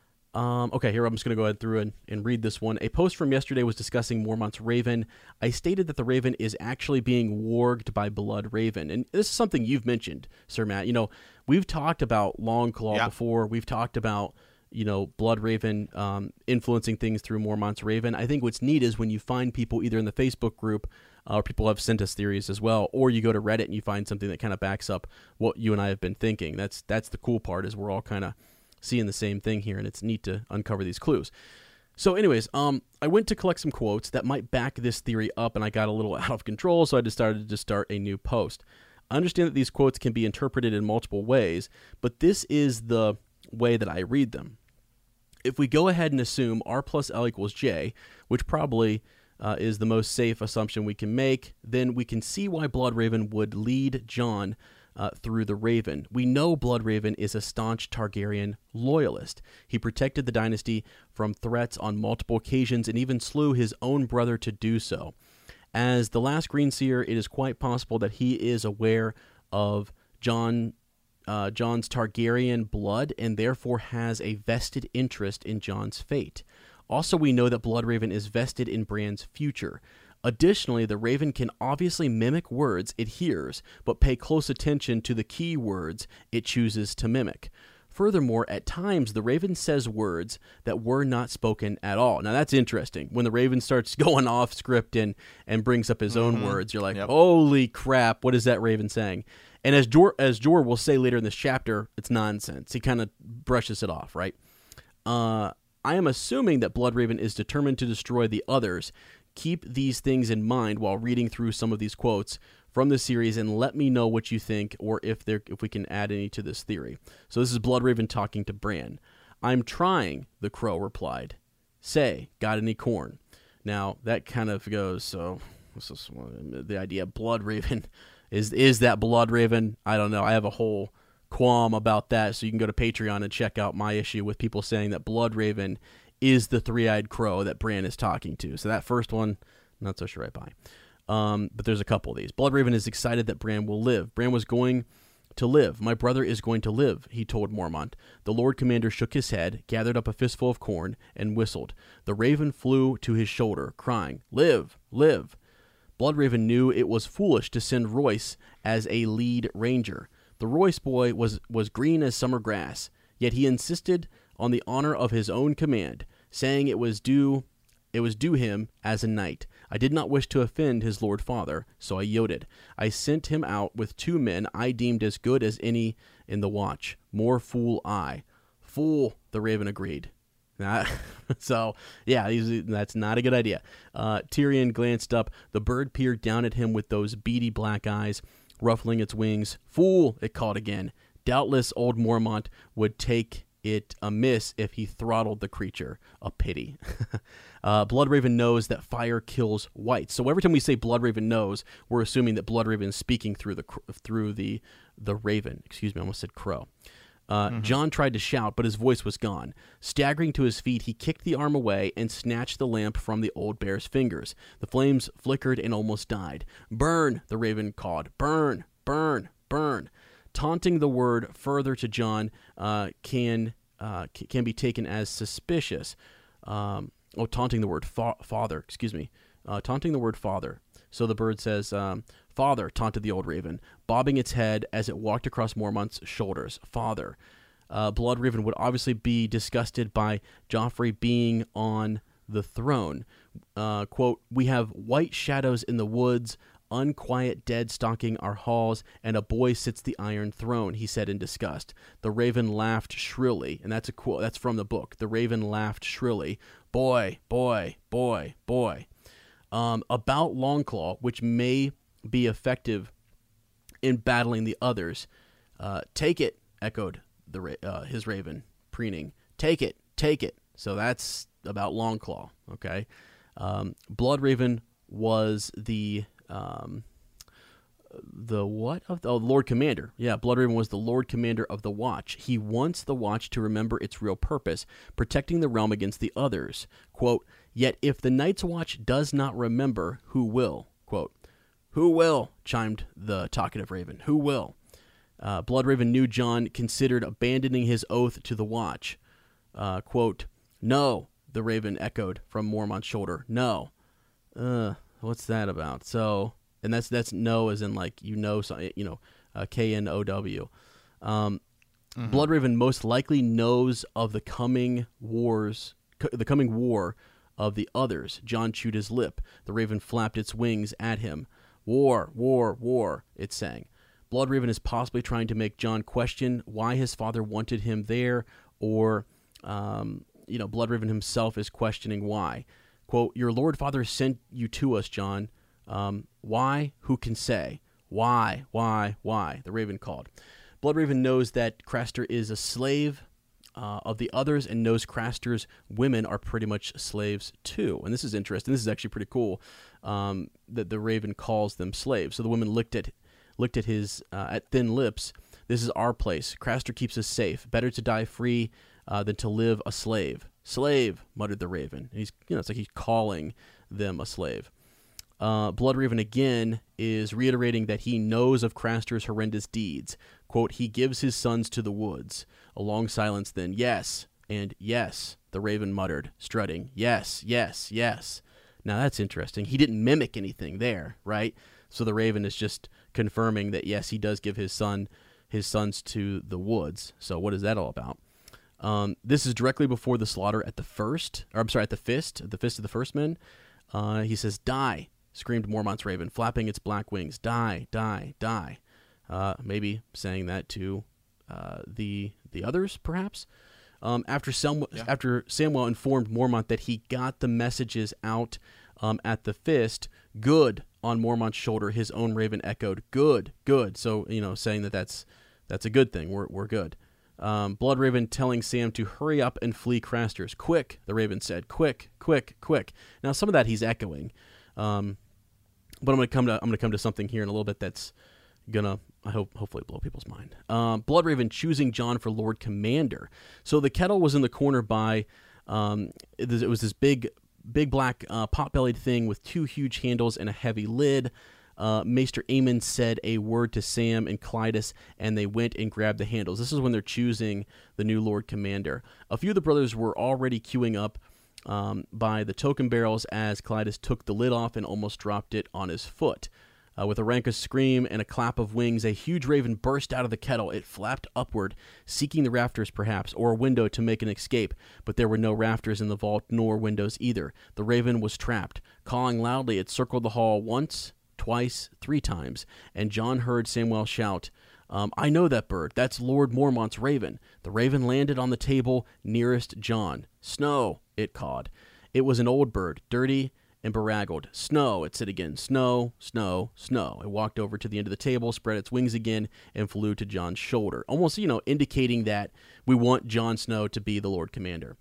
um, okay, here I'm just going to go ahead through and, and read this one. A post from yesterday was discussing Mormont's Raven. I stated that the Raven is actually being warged by Blood Raven, and this is something you've mentioned, Sir Matt. You know, we've talked about Longclaw yeah. before. We've talked about you know, Blood Raven um, influencing things through Mormont's Raven. I think what's neat is when you find people either in the Facebook group, uh, or people have sent us theories as well, or you go to Reddit and you find something that kind of backs up what you and I have been thinking. That's that's the cool part, is we're all kind of seeing the same thing here, and it's neat to uncover these clues. So anyways, um, I went to collect some quotes that might back this theory up, and I got a little out of control, so I decided to start a new post. I understand that these quotes can be interpreted in multiple ways, but this is the way that I read them. If we go ahead and assume R plus L equals J, which probably uh, is the most safe assumption we can make, then we can see why Blood Raven would lead Jon uh, through the Raven. We know Blood Raven is a staunch Targaryen loyalist. He protected the dynasty from threats on multiple occasions and even slew his own brother to do so. As the last Greenseer, it is quite possible that he is aware of Jon Uh, Jon's Targaryen blood and therefore has a vested interest in Jon's fate. Also, we know that Blood Raven is vested in Bran's future. Additionally, the Raven can obviously mimic words it hears, but pay close attention to the key words it chooses to mimic. Furthermore, at times the raven says words that were not spoken at all. Now that's interesting. When the raven starts going off script and, and brings up his Mm-hmm. own words, you're like, Yep. holy crap, what is that raven saying? And as Jor, as Jor will say later in this chapter, it's nonsense. He kind of brushes it off, right? Uh, I am assuming that Bloodraven is determined to destroy the others. Keep these things in mind while reading through some of these quotes from the series, and let me know what you think, or if there if we can add any to this theory. So this is Bloodraven talking to Bran. I'm trying, the crow replied. Say, got any corn? Now that kind of goes. So this is the idea of Bloodraven. Is is that Bloodraven? I don't know. I have a whole qualm about that. So you can go to Patreon and check out my issue with people saying that Bloodraven is the three-eyed crow that Bran is talking to. So that first one, not so sure I buy. Um, but there's a couple of these. Bloodraven is excited that Bran will live. Bran was going to live. My brother is going to live, he told Mormont. The Lord Commander shook his head, gathered up a fistful of corn, and whistled. The raven flew to his shoulder, crying, Live, live. Bloodraven knew it was foolish to send Royce as a lead ranger. The Royce boy was, was green as summer grass, yet he insisted on the honor of his own command, saying it was due it was due him as a knight. I did not wish to offend his lord father, so I yielded. I sent him out with two men I deemed as good as any in the watch. More fool I. Fool, the raven agreed. Nah, so, yeah, he's, that's not a good idea. Uh, Tyrion glanced up. The bird peered down at him with those beady black eyes, ruffling its wings. Fool, it called again. Doubtless old Mormont would take it amiss if he throttled the creature. A pity. uh, Bloodraven knows that fire kills whites. So every time we say Bloodraven knows, we're assuming that Bloodraven is speaking through the through the the raven. Excuse me, I almost said crow. Uh, mm-hmm. Jon tried to shout, but his voice was gone. Staggering to his feet, he kicked the arm away and snatched the lamp from the old bear's fingers. The flames flickered and almost died. Burn, the raven called. Burn, burn, burn. Taunting the word further to Jon uh, can uh, c- can be taken as suspicious. Um, oh, taunting the word fa- father, excuse me. Uh, taunting the word father. So the bird says, um, Father, taunted the old raven, bobbing its head as it walked across Mormont's shoulders. Father. Uh, Bloodraven would obviously be disgusted by Joffrey being on the throne. Uh, quote, we have white shadows in the woods, unquiet dead stalking our halls, and a boy sits the iron throne, he said in disgust. The raven laughed shrilly, and that's a quote. That's from the book. The raven laughed shrilly. Boy, boy, boy, boy. Um, about Longclaw, which may be effective in battling the others. Uh, take it, echoed the ra- uh, his raven, preening. Take it, take it. So that's about Longclaw, okay? Um, Bloodraven was the... Um, the what of the oh, Lord Commander. Yeah, Bloodraven was the Lord Commander of the Watch. He wants the Watch to remember its real purpose, protecting the realm against the others. Quote, yet if the Night's Watch does not remember, who will? Quote, who will? Chimed the talkative raven. Who will? Uh, Bloodraven knew Jon considered abandoning his oath to the Watch. Uh, quote, no, the raven echoed from Mormont's shoulder. No. Uh, what's that about? So... And that's that's no as in like you know something, you know, uh, K N O W. Um, mm-hmm. Bloodraven most likely knows of the coming wars, co- the coming war of the others. Jon chewed his lip. The raven flapped its wings at him. War, war, war, it sang. Bloodraven is possibly trying to make Jon question why his father wanted him there, or, um, you know, Bloodraven himself is questioning why. Quote, your Lord Father sent you to us, Jon. Um, why? Who can say? Why? Why? Why? The raven called. Bloodraven knows that Craster is a slave uh, of the others, and knows Craster's women are pretty much slaves too. And this is interesting. This is actually pretty cool um, that the raven calls them slaves. So the women looked at looked at his uh, at thin lips. This is our place. Craster keeps us safe. Better to die free uh, than to live a slave. Slave, muttered the raven. And he's you know it's like he's calling them a slave. Uh, Bloodraven again is reiterating that he knows of Craster's horrendous deeds. Quote, he gives his sons to the woods. A long silence then. Yes, and yes, the raven muttered, strutting. Yes, yes, yes. Now that's interesting. He didn't mimic anything there, right? So the raven is just confirming that, yes, he does give his son his sons to the woods. So what is that all about? Um, this is directly before the slaughter at the first, or I'm sorry, at the fist, the fist of the first men. Uh, he says, "Die," screamed Mormont's raven, flapping its black wings. "Die, die, die." Uh, maybe saying that to uh, the the others, perhaps. Um, after, Samuel, yeah. after Samuel informed Mormont that he got the messages out um, at the fist, "Good," on Mormont's shoulder, his own raven echoed, "Good, good." So, you know, saying that that's that's a good thing. We're we're good. Um, Blood Raven telling Sam to hurry up and flee Craster's. "Quick," the raven said. "Quick, quick, quick." Now, some of that he's echoing, um, but I'm gonna come to I'm gonna come to something here in a little bit that's gonna, I hope, hopefully blow people's mind. Um, Blood Raven choosing John for Lord Commander. So the kettle was in the corner by, um, it, it was this big, big black uh, pot-bellied thing with two huge handles and a heavy lid. Uh, Maester Aemon said a word to Sam and Clytus, and they went and grabbed the handles. This is when they're choosing the new Lord Commander. A few of the brothers were already queuing up um, by the token barrels as Clytus took the lid off and almost dropped it on his foot. Uh, with a raucous scream and a clap of wings, a huge raven burst out of the kettle. It flapped upward, seeking the rafters perhaps, or a window to make an escape, but there were no rafters in the vault, nor windows either. The raven was trapped. Calling loudly, it circled the hall once, twice, three times, and John heard Samuel shout, um, "I know that bird. That's Lord Mormont's raven." The raven landed on the table nearest John. "Snow," it cawed. It was an old bird, dirty and beraggled. "Snow," it said again. "Snow, snow, snow." It walked over to the end of the table, spread its wings again, and flew to John's shoulder, almost, you know, indicating that we want Jon Snow to be the Lord Commander.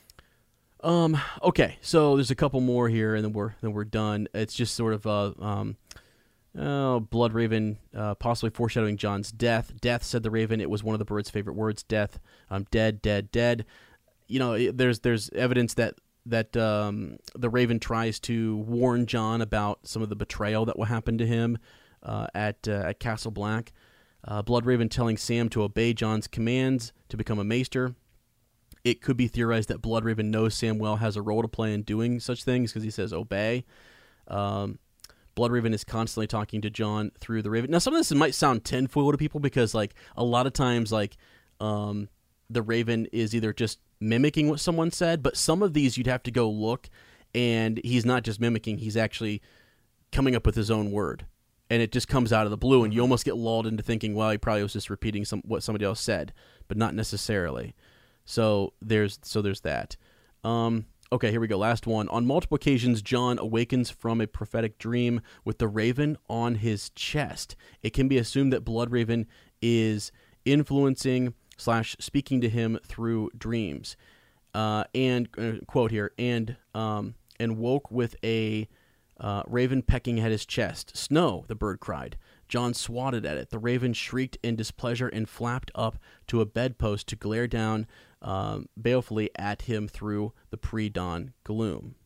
Um. Okay, so there's a couple more here, and then we're then we're done. It's just sort of uh, um, oh, Blood Raven uh, possibly foreshadowing John's death. "Death," said the raven. It was one of the bird's favorite words. Death. Um. Dead. Dead. Dead. You know, there's there's evidence that that um, the raven tries to warn John about some of the betrayal that will happen to him uh, at uh, at Castle Black. Uh, Blood Raven telling Sam to obey John's commands to become a maester. It could be theorized that Blood Raven knows Samwell has a role to play in doing such things because he says obey. Um, Blood Raven is constantly talking to John through the raven. Now, some of this might sound tinfoil to people because, like, a lot of times, like, um, the raven is either just mimicking what someone said, but some of these you'd have to go look, and he's not just mimicking, he's actually coming up with his own word. And it just comes out of the blue, and you almost get lulled into thinking, well, he probably was just repeating some what somebody else said, but not necessarily. So there's so there's that. Um, okay, here we go. Last one. On multiple occasions, John awakens from a prophetic dream with the raven on his chest. It can be assumed that Blood Raven is influencing slash speaking to him through dreams. Uh, and uh, quote here, and um, and woke with a uh, raven pecking at his chest. "Snow," the bird cried. John swatted at it. The raven shrieked in displeasure and flapped up to a bedpost to glare down um, balefully at him through the pre-dawn gloom.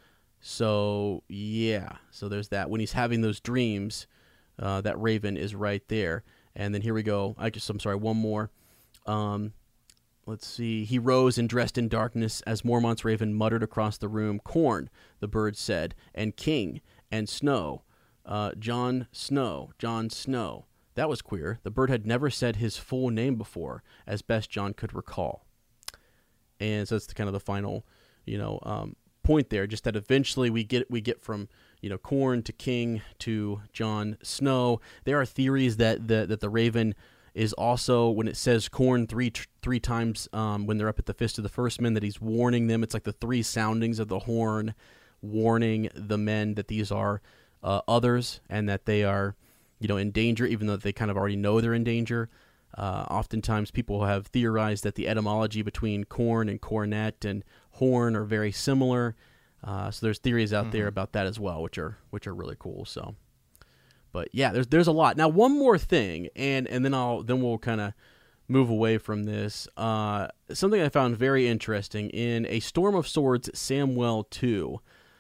So, yeah. So there's that. When he's having those dreams, uh, that raven is right there. And then here we go. I just, I'm sorry, one more. Um, let's see. He rose and dressed in darkness as Mormont's raven muttered across the room. "Corn," the bird said, "and king, and snow. Uh, Jon Snow, Jon Snow." That was queer. The bird had never said his full name before, as best John could recall. And so that's the, kind of the final, you know, um, point there. Just that eventually we get we get from, you know, Corn to King to Jon Snow. There are theories that the that the raven is also, when it says Corn three three times um, when they're up at the Fist of the First Men, that he's warning them. It's like the three soundings of the horn, warning the men that these are Uh, others, and that they are, you know, in danger, even though they kind of already know they're in danger. Uh, oftentimes people have theorized that the etymology between corn and cornet and horn are very similar. Uh, so there's theories out mm-hmm. there about that as well, which are which are really cool. So, but yeah, there's there's a lot. Now, one more thing, and and then I'll then we'll kind of move away from this. Uh, something I found very interesting in A Storm of Swords, Samwell two.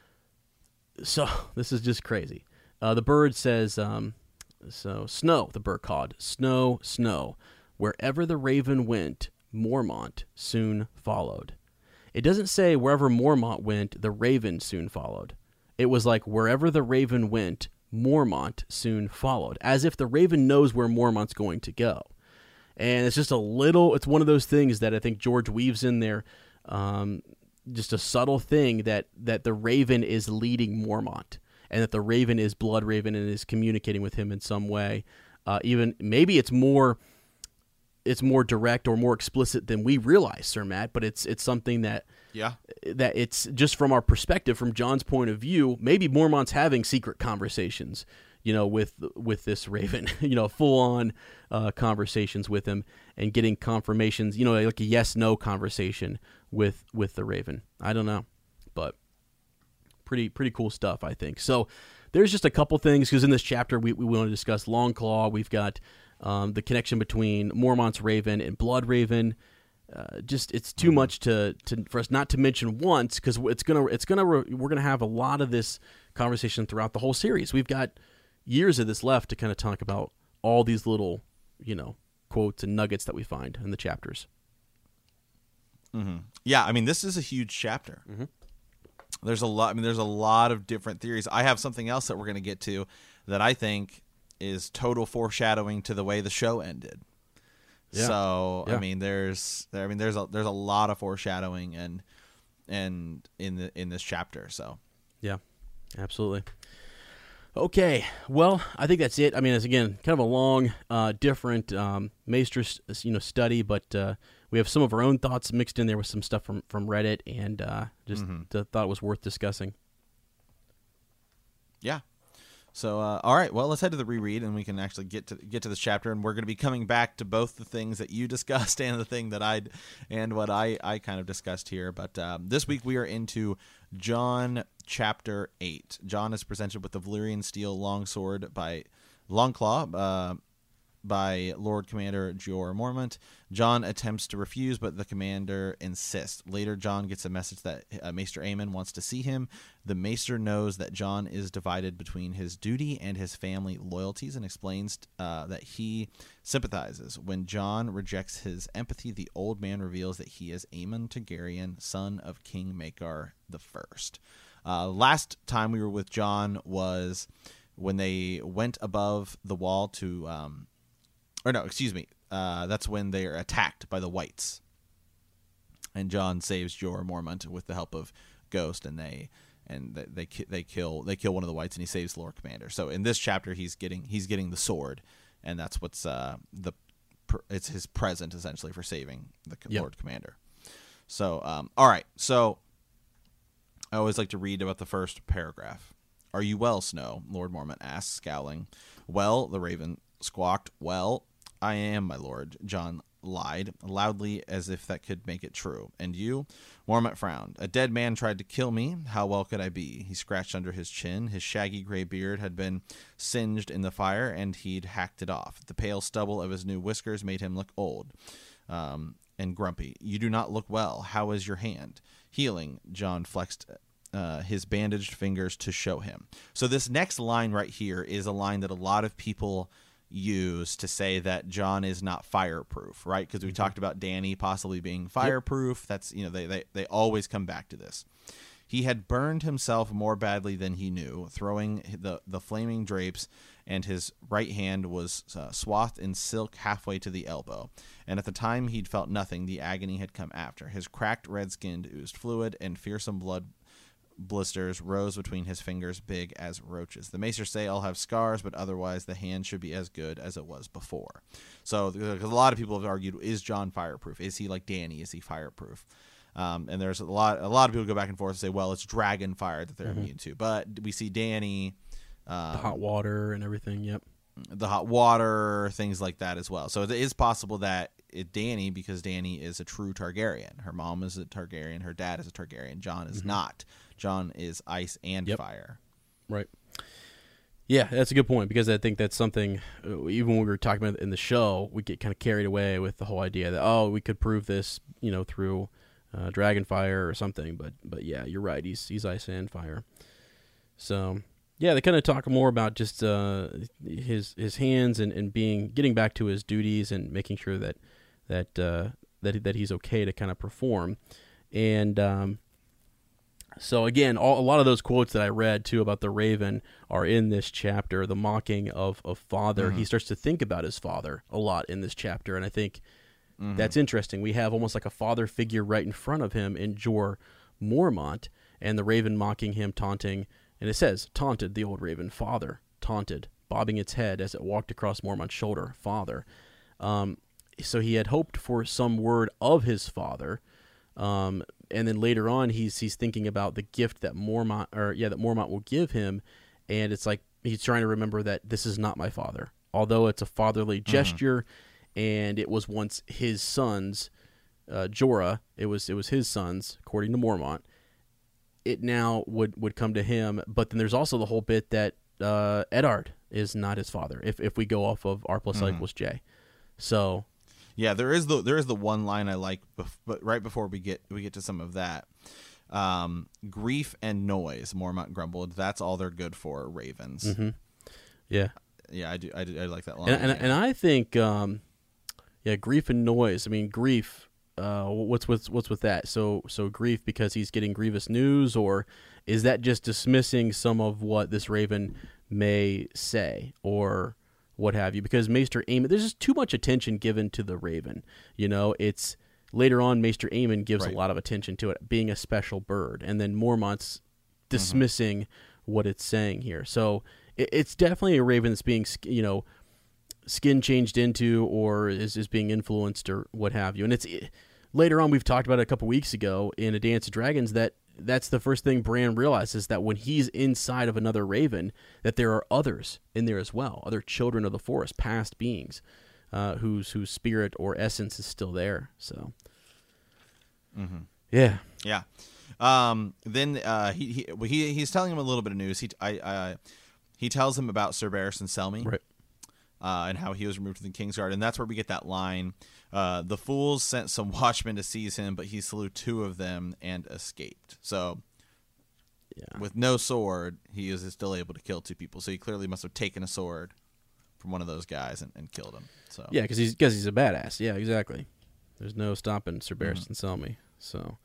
So, this is just crazy. Uh, the bird says, um, so, "Snow," the bird called. "Snow, snow. Wherever the raven went, Mormont soon followed." It doesn't say wherever Mormont went, the raven soon followed. It was like wherever the raven went, Mormont soon followed, as if the raven knows where Mormont's going to go. And it's just a little, it's one of those things that I think George weaves in there, um, just a subtle thing that, that the Raven is leading Mormont, and that the Raven is Blood Raven and is communicating with him in some way. Uh, even maybe it's more, it's more direct or more explicit than we realize, Sir Matt, but it's it's something that yeah that it's just from our perspective, from John's point of view, maybe Mormont's having secret conversations, you know, with with this Raven, you know, full on uh, conversations with him and getting confirmations, you know, like a yes no conversation with with the Raven. I don't know, but pretty pretty cool stuff, I think. So there's just a couple things, because in this chapter we we want to discuss Longclaw. We've got um, the connection between Mormont's Raven and Blood Raven. Uh, just it's too much to, to for us not to mention once, because it's gonna it's gonna we're gonna have a lot of this conversation throughout the whole series. We've got years of this left to kind of talk about all these little, you know, quotes and nuggets that we find in the chapters. Mm-hmm. Yeah, I mean, this is a huge chapter. Mm-hmm. There's a lot. I mean, there's a lot of different theories. I have something else that we're going to get to that I think is total foreshadowing to the way the show ended. Yeah. So yeah. I mean, there's there. I mean, there's a there's a lot of foreshadowing and and in the in this chapter. So yeah, absolutely. Okay, well, I think that's it. I mean, it's again kind of a long, uh, different um, Maester, you know, study, but uh, we have some of our own thoughts mixed in there with some stuff from, from Reddit, and uh, just mm-hmm. th- thought it was worth discussing. Yeah. So, uh, all right, well, let's head to the reread, and we can actually get to get to this chapter, and we're going to be coming back to both the things that you discussed and the thing that I and what I, I kind of discussed here. But um, this week we are into John chapter eight. John is presented with the Valyrian steel longsword by Longclaw uh, by Lord Commander Jeor Mormont. John attempts to refuse, but the commander insists. Later, John gets a message that uh, Maester Aemon wants to see him. The Maester knows that John is divided between his duty and his family loyalties, and explains uh, that he sympathizes. When John rejects his empathy, the old man reveals that he is Aemon Targaryen, son of King Maekar the First. Uh, last time we were with John was when they went above the wall to, um, or no, excuse me, uh, that's when they are attacked by the Whites, and John saves Jeor Mormont with the help of Ghost, and they and they they, they kill they kill one of the Whites, and he saves Lord Commander. So in this chapter, he's getting he's getting the sword, and that's what's uh, the it's his present essentially for saving the yep. Lord Commander. So um, all right, so. I always like to read about the first paragraph. "Are you well, Snow?" Lord Mormont asked, scowling. "Well," the Raven squawked. "Well, I am, my lord," John lied, loudly as if that could make it true. "And you?" Mormont frowned. "A dead man tried to kill me. How well could I be?" He scratched under his chin. His shaggy gray beard had been singed in the fire, and he'd hacked it off. The pale stubble of his new whiskers made him look old um, and grumpy. "You do not look well. How is your hand?" "Healing." John flexed uh, his bandaged fingers to show him. So this next line right here is a line that a lot of people use to say that John is not fireproof, right? Because we mm-hmm. talked about Dany possibly being fireproof. Yep. That's, you know, they, they, they always come back to this. He had burned himself more badly than he knew, throwing the, the flaming drapes, and his right hand was uh, swathed in silk halfway to the elbow. And at the time he'd felt nothing, the agony had come after. His cracked red skin oozed fluid, and fearsome blood blisters rose between his fingers, big as roaches. The Maester say I'll have scars, but otherwise the hand should be as good as it was before. So because a lot of people have argued, is John fireproof? Is he like Dany? Is he fireproof? Um, and there's a lot a lot of people go back and forth and say, well, it's dragon fire that they're mm-hmm. immune to. But we see Dany. Um, the hot water and everything, yep. The hot water, things like that as well. So it is possible that it, Dany, because Dany is a true Targaryen. Her mom is a Targaryen. Her dad is a Targaryen. John is mm-hmm. not. John is ice and yep. fire. Right. Yeah, that's a good point, because I think that's something, even when we were talking about it in the show, we get kind of carried away with the whole idea that, oh, we could prove this, you know, through uh, dragon fire or something. But, but yeah, you're right. He's, he's ice and fire. So... yeah, they kind of talk more about just uh, his his hands and, and being getting back to his duties and making sure that that uh, that that he's okay to kind of perform. And um, So again, all, a lot of those quotes that I read too about the raven are in this chapter. The mocking of of father. Mm-hmm. He starts to think about his father a lot in this chapter, and I think Mm-hmm. that's interesting. We have almost like a father figure right in front of him in Jorah Mormont, and the raven mocking him, taunting, and it says, taunted the old raven, father, taunted, bobbing its head as it walked across Mormont's shoulder, father. Um, so he had hoped for some word of his father. Um, and then later on, he's he's thinking about the gift that Mormont, or yeah, that Mormont will give him, and it's like he's trying to remember that this is not my father, although it's a fatherly Mm-hmm. gesture, and it was once his son's, uh, Jorah. It was it was his son's, according to Mormont. It now would, would come to him, but then there's also the whole bit that uh, Eddard is not his father. If if we go off of R plus I Mm-hmm. equals J, so. Yeah, there is the there is the one line I like, bef- but right before we get we get to some of that, um, grief and noise. Mormont grumbled. That's all they're good for, ravens. Mm-hmm. Yeah, Yeah, I do, I do. I like that line. and and, yeah. and I think, um, yeah, grief and noise. I mean, grief. Uh, what's with what's with that? So so grief because he's getting grievous news, or is that just dismissing some of what this raven may say, or what have you? Because Maester Aemon, there's just too much attention given to the raven. You know, it's later on Maester Aemon gives Right. a lot of attention to it being a special bird, and then Mormont's dismissing mm-hmm. what it's saying here. So it, it's definitely a raven that's being, you know, skin changed into, or is, is being influenced, or what have you. And it's it, later on, we've talked about it a couple weeks ago in A Dance of Dragons, that that's the first thing Bran realizes, that when he's inside of another raven, that there are others in there as well, other children of the forest, past beings, uh, whose whose spirit or essence is still there. So, mm-hmm. yeah, yeah. Um, then uh, he, he he he's telling him a little bit of news. He I, I he tells him about Sir Barristan Selmy, right. Uh, and how he was removed from the Kingsguard, and that's where we get that line. Uh, the fools sent some watchmen to seize him, but he slew two of them and escaped. So, Yeah. with no sword, he is still able to kill two people. So he clearly must have taken a sword from one of those guys and, and killed him. So Yeah, because he's because he's a badass. Yeah, exactly. There's no stopping Sir Barristan Mm-hmm. Selmy. So,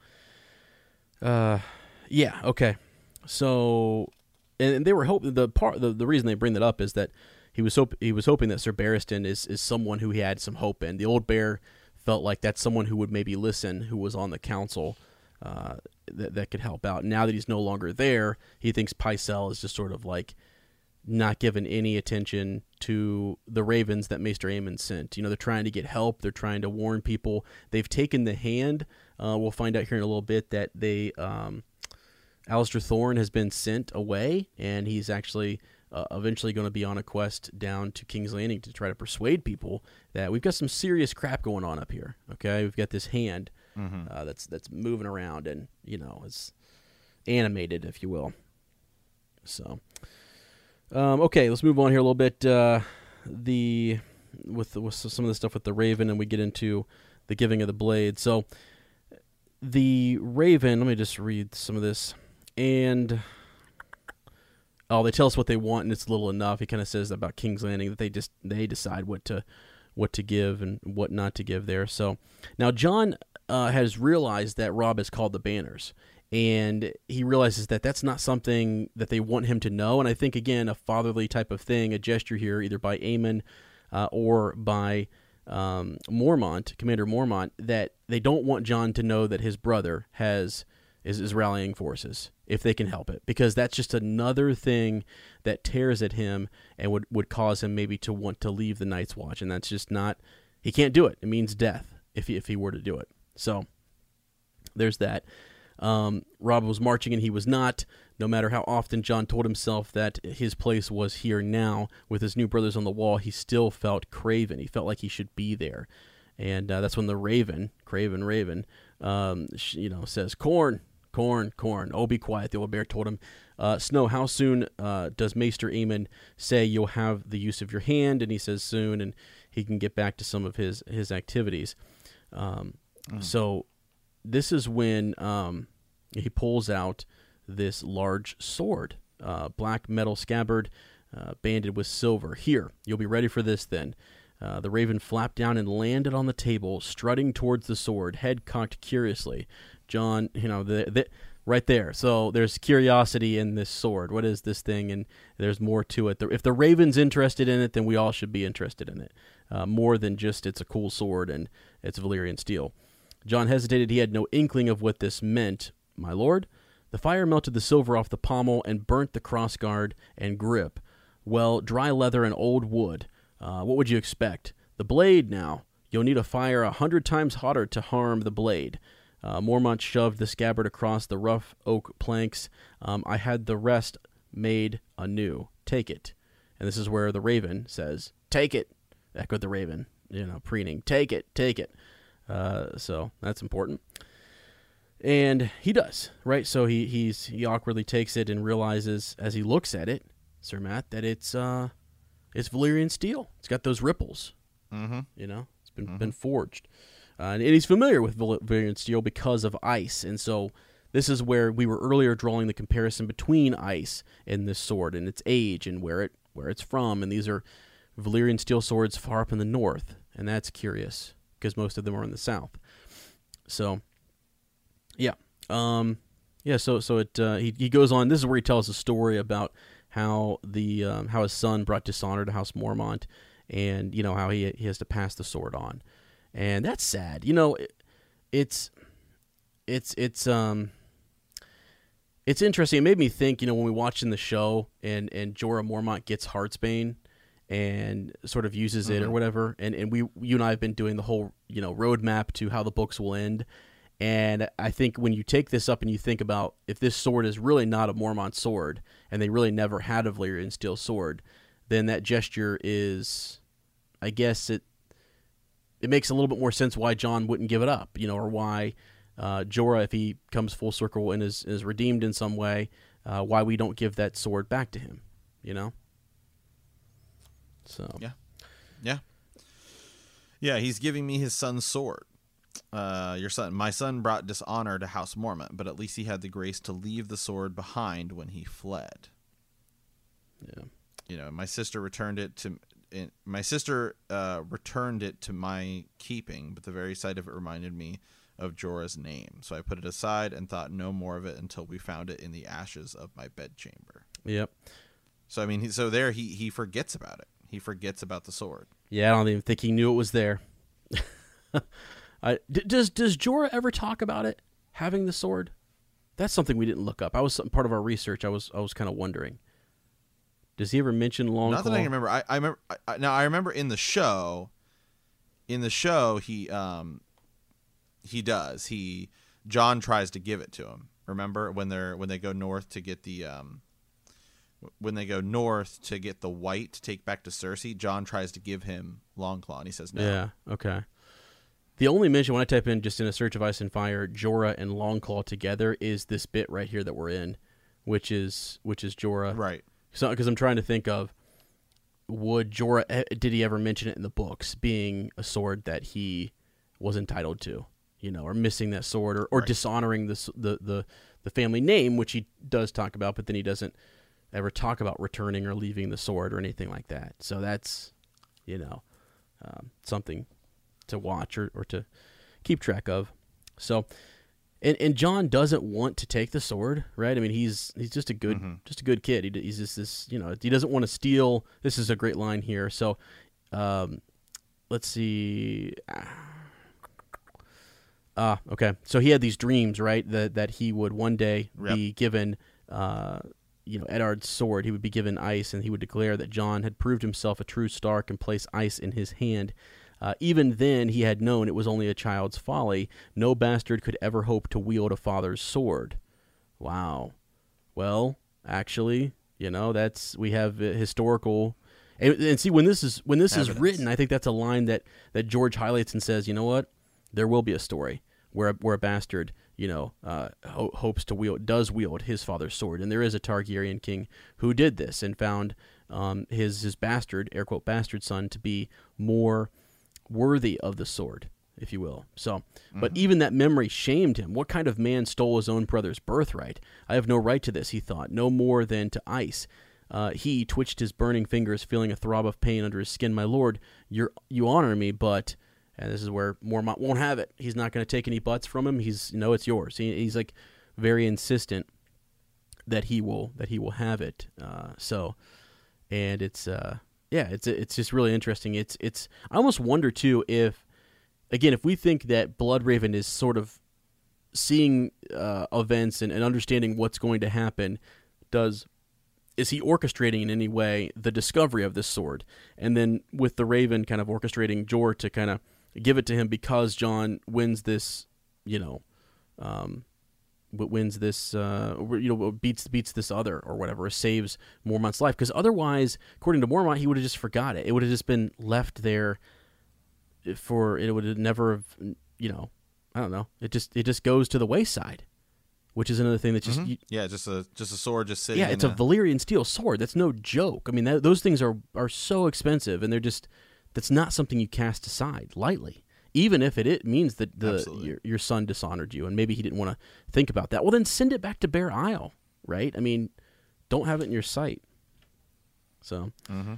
uh, yeah, okay. So, and they were hoping the part the, the reason they bring that up is that he was hope, he was hoping that Sir Barristan is is someone who he had some hope in. The old bear felt like that's someone who would maybe listen, who was on the council, uh, that that could help out. Now that he's no longer there, he thinks Pycelle is just sort of like not given any attention to the ravens that Maester Aemon sent. You know, they're trying to get help. They're trying to warn people. They've taken the hand. Uh, we'll find out here in a little bit that they, um, Alistair Thorne has been sent away, and he's actually uh, eventually going to be on a quest down to King's Landing to try to persuade people that we've got some serious crap going on up here. Okay, we've got this hand mm-hmm. uh, that's that's moving around, and you know, it's animated, if you will. So. Um, okay, let's move on here a little bit. Uh, the with, the, with some of the stuff with the Raven, and we get into the giving of the blade. So the Raven, let me just read some of this. And oh, they tell us what they want, and it's little enough. He kind of says about King's Landing that they just they decide what to what to give and what not to give there. So now Jon uh, has realized that Robb has called the banners. And he realizes that that's not something that they want him to know. And I think, again, a fatherly type of thing, a gesture here, either by Aemon uh, or by um, Mormont, Commander Mormont, that they don't want Jon to know that his brother has is, is rallying forces, if they can help it. Because that's just another thing that tears at him and would, would cause him maybe to want to leave the Night's Watch. And that's just not, he can't do it. It means death if he, if he were to do it. So there's that. Um, Robb was marching and he was not, no matter how often Jon told himself that his place was here now with his new brothers on the wall, he still felt craven. He felt like he should be there. And uh, that's when the Raven, Craven Raven, um, sh- you know, says, corn, corn, corn. Oh, be quiet, the old bear told him. Uh, Snow, how soon uh, does Maester Aemon say you'll have the use of your hand? And he says soon, and he can get back to some of his, his activities. Um, mm. So this is when um, he pulls out this large sword, uh, black metal scabbard, uh, banded with silver. Here, you'll be ready for this then. Uh, the Raven flapped down and landed on the table, strutting towards the sword, head cocked curiously. Jon, you know, the, the, right there. So there's curiosity in this sword. What is this thing? And there's more to it. If the Raven's interested in it, then we all should be interested in it. Uh, more than just it's a cool sword and it's Valyrian steel. Jon hesitated. He had no inkling of what this meant. My lord, the fire melted the silver off the pommel and burnt the crossguard and grip. Well, dry leather and old wood. Uh, what would you expect? The blade now. You'll need a fire a hundred times hotter to harm the blade. Uh, Mormont shoved the scabbard across the rough oak planks. Um, I had the rest made anew. Take it. And this is where the Raven says, take it, echoed the Raven, you know, preening. Take it, take it. Uh, so that's important. And he does, right? So he he's he awkwardly takes it and realizes as he looks at it, Sir Matt, that it's uh it's Valyrian steel. It's got those ripples. Mm-hmm. You know, it's been Mm-hmm. been forged. Uh, and he's familiar with Val- Valyrian steel because of ice. And so this is where we were earlier drawing the comparison between ice and this sword and its age and where it where it's from. And these are Valyrian steel swords far up in the north. And that's curious because most of them are in the south. So yeah. Um, yeah, so so it uh, he he goes on. This is where he tells a story about how the um, how his son brought dishonor to House Mormont, and you know how he he has to pass the sword on, and that's sad. You know, it, it's it's it's um it's interesting. It made me think. You know, when we watched in the show, and and Jorah Mormont gets Heartsbane, and sort of uses it Mm-hmm. or whatever, and and we you and I have been doing the whole you know roadmap to how the books will end. And I think when you take this up and you think about if this sword is really not a Mormont sword and they really never had a Valyrian steel sword, then that gesture is, I guess it it makes a little bit more sense why Jon wouldn't give it up, you know, or why uh, Jorah, if he comes full circle and is, is redeemed in some way, uh, why we don't give that sword back to him, you know? So Yeah. Yeah. Yeah, he's giving me his son's sword. Uh, your son, my son brought dishonor to House Mormont, but at least he had the grace to leave the sword behind when he fled. Yeah. You know, my sister returned it to in, my sister uh, returned it to my keeping, but the very sight of it reminded me of Jorah's name. So I put it aside and thought no more of it until we found it in the ashes of my bedchamber. Yep. So I mean, he, so there he he forgets about it. He forgets about the sword. Yeah, I don't even think he knew it was there. I, d- does does Jorah ever talk about it having the sword? That's something we didn't look up. I was part of our research. I was I was kind of wondering. Does he ever mention Longclaw? Not that I can remember. I, I remember I, I, now. I remember in the show. In the show, he um, he does. He Jon tries to give it to him. Remember when they're when they go north to get the um, when they go north to get the white to take back to Cersei. Jon tries to give him Longclaw, and he says no. Yeah. Okay. The only mention when I type in just in a search of Ice and Fire, Jorah and Longclaw together is this bit right here that we're in, which is which is Jorah. Right. So because I'm trying to think of would Jorah did he ever mention it in the books being a sword that he was entitled to, you know, or missing that sword or, or Right. dishonoring the, the the the family name, which he does talk about, but then he doesn't ever talk about returning or leaving the sword or anything like that. So that's, you know, um, something to watch or, or to keep track of. So, and and Jon doesn't want to take the sword, right? I mean, he's he's just a good Mm-hmm. just a good kid. He, he's just this, you know, he doesn't want to steal. This is a great line here. So, um, let's see. Ah, okay. So he had these dreams, right? That that he would one day Yep. be given, uh, you know, Eddard's sword. He would be given ice, and he would declare that Jon had proved himself a true Stark and place ice in his hand. Uh, even then, he had known it was only a child's folly. No bastard could ever hope to wield a father's sword. Wow. Well, actually, you know, that's we have uh, historical. And, and see, when this is when this Evidence. is written, I think that's a line that, that George highlights and says, you know what, there will be a story where a, where a bastard, you know, uh, ho- hopes to wield does wield his father's sword, and there is a Targaryen king who did this and found um, his his bastard, air quote bastard son, to be more worthy of the sword, if you will. So, but even that memory shamed him. What kind of man stole his own brother's birthright? I have no right to this, he thought, no more than to ice. Uh, he twitched his burning fingers, feeling a throb of pain under his skin. My lord, you're, you honor me, but, and this is where Mormont won't have it. He's not going to take any butts from him. He's, you know, it's yours. He, he's like, very insistent that he will that he will have it. Uh, so, and it's uh, yeah, it's it's just really interesting. It's it's I almost wonder too if, again, if we think that Bloodraven is sort of seeing uh, events and, and understanding what's going to happen, does is he orchestrating in any way the discovery of this sword? And then with the Raven kind of orchestrating Jor to kind of give it to him because Jon wins this, you know, um, wins this, uh, you know, beats beats this other or whatever, saves Mormont's life. Because otherwise, according to Mormont, he would have just forgot it. It would have just been left there for, it would have never have, you know, I don't know. It just it just goes to the wayside, which is another thing that just mm-hmm. you, yeah, just a just a sword just sitting. Yeah, in it's a, a Valyrian steel sword. That's no joke. I mean, that, those things are are so expensive, and they're just that's not something you cast aside lightly, even if it, it means that the your, your son dishonored you, and maybe he didn't want to think about that. Well, then send it back to Bear Isle, right? I mean, don't have it in your sight. So, mm-hmm.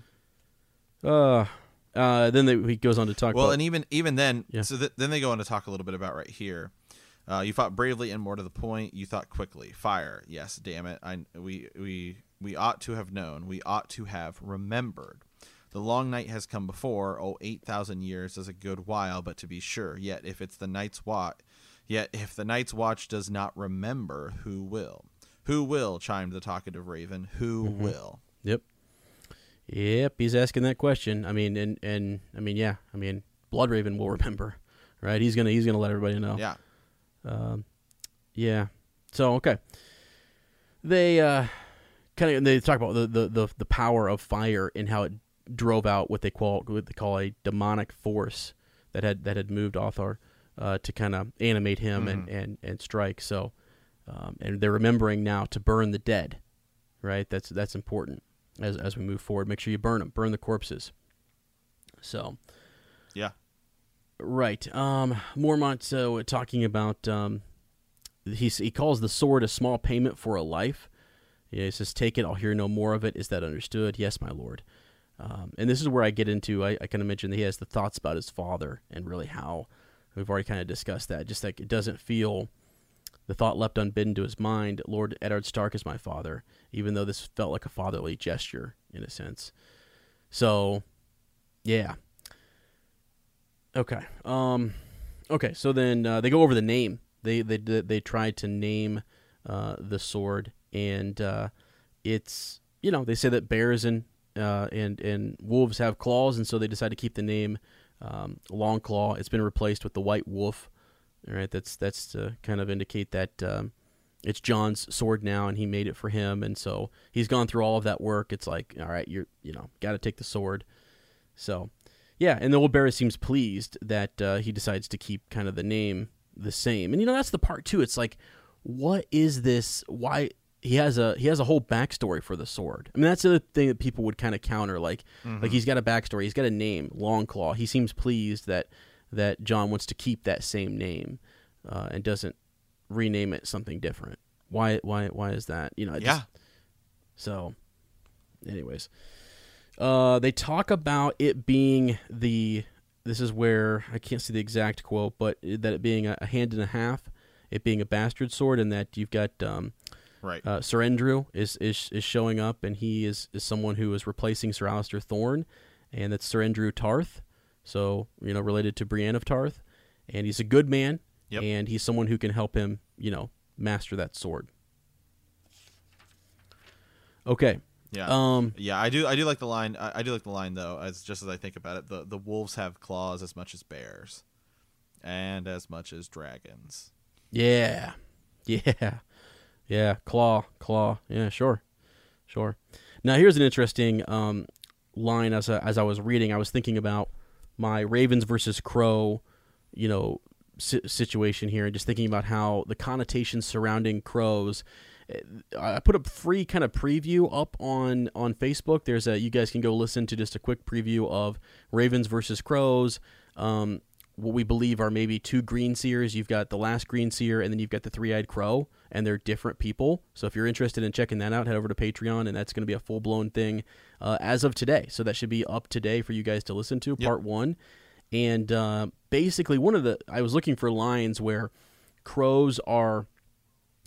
uh. Uh, then they, he goes on to talk well, about... and even even then, yeah. so th- then they go on to talk a little bit about right here. Uh, you fought bravely and more to the point. You thought quickly. Fire. Yes, damn it. I, we, we, we ought to have known. We ought to have remembered. The long night has come before. Oh, eight thousand years is a good while, but to be sure. Yet if it's the night's watch, yet if the night's watch does not remember, who will? Who will? Chimed the talkative Raven. Who mm-hmm. will? Yep. Yep, he's asking that question. I mean, and, and I mean, yeah, I mean, Bloodraven will remember, right? He's gonna he's gonna let everybody know. Yeah, um, yeah. So okay, they uh, kind of they talk about the, the, the, the power of fire and how it drove out what they call what they call a demonic force that had that had moved Othar uh, to kind of animate him mm-hmm. and, and, and strike. So, um, and they're remembering now to burn the dead, right? That's that's important. As as we move forward, make sure you burn them, burn the corpses. So, yeah, right. Um, Mormont uh, talking about um, he he calls the sword a small payment for a life. Yeah, he says, "Take it. I'll hear no more of it. Is that understood?" Yes, my lord. Um, and this is where I get into. I, I kind of mentioned that he has the thoughts about his father and really how we've already kind of discussed that. Just like it doesn't feel. The thought leapt unbidden to his mind, Lord Eddard Stark is my father, even though this felt like a fatherly gesture, in a sense. So, yeah. Okay. Um, okay, so then uh, they go over the name. They they they tried to name uh, the sword, and uh, it's, you know, they say that bears and, uh, and, and wolves have claws, and so they decided to keep the name um, Longclaw. It's been replaced with the White Wolf. All right, that's that's to kind of indicate that um, it's Jon's sword now, and he made it for him, and so he's gone through all of that work. It's like, all right, you're you know, got to take the sword. So, yeah, and the old bear seems pleased that uh, he decides to keep kind of the name the same, and you know that's the part too. It's like, what is this? Why he has a he has a whole backstory for the sword? I mean, that's the thing that people would kind of counter, like mm-hmm. like he's got a backstory, he's got a name, Longclaw. He seems pleased that. that Jon wants to keep that same name uh, and doesn't rename it something different. Why? Why? Why is that? You know. It yeah. Just, so, anyways, uh, they talk about it being the. This is where I can't see the exact quote, but that it being a, a hand and a half, it being a bastard sword, and that you've got um, right. Uh, Sir Endrew is, is is showing up, and he is, is someone who is replacing Sir Alistair Thorne, and that's Sir Endrew Tarth. So, you know, related to Brienne of Tarth. And he's a good man, yep. and he's someone who can help him, you know, master that sword. Okay. Yeah. Um, yeah, I do I do like the line. I, I do like the line, though, as just as I think about it. The, the wolves have claws as much as bears and as much as dragons. Yeah. Yeah. Yeah. Claw. Claw. Yeah, sure. Sure. Now, here's an interesting um, line as, I, as I was reading. I was thinking about my Ravens versus Crow, you know, si- situation here, and just thinking about how the connotations surrounding crows. I put a free kind of preview up on, on Facebook. There's a you guys can go listen to just a quick preview of Ravens versus Crows. Um, what we believe are maybe two green seers. You've got the last green seer, and then you've got the three-eyed crow, and they're different people. So if you're interested in checking that out, head over to Patreon, and that's going to be a full-blown thing uh, as of today. So that should be up today for you guys to listen to, yep. part one. And uh, basically, one of the I was looking for lines where crows are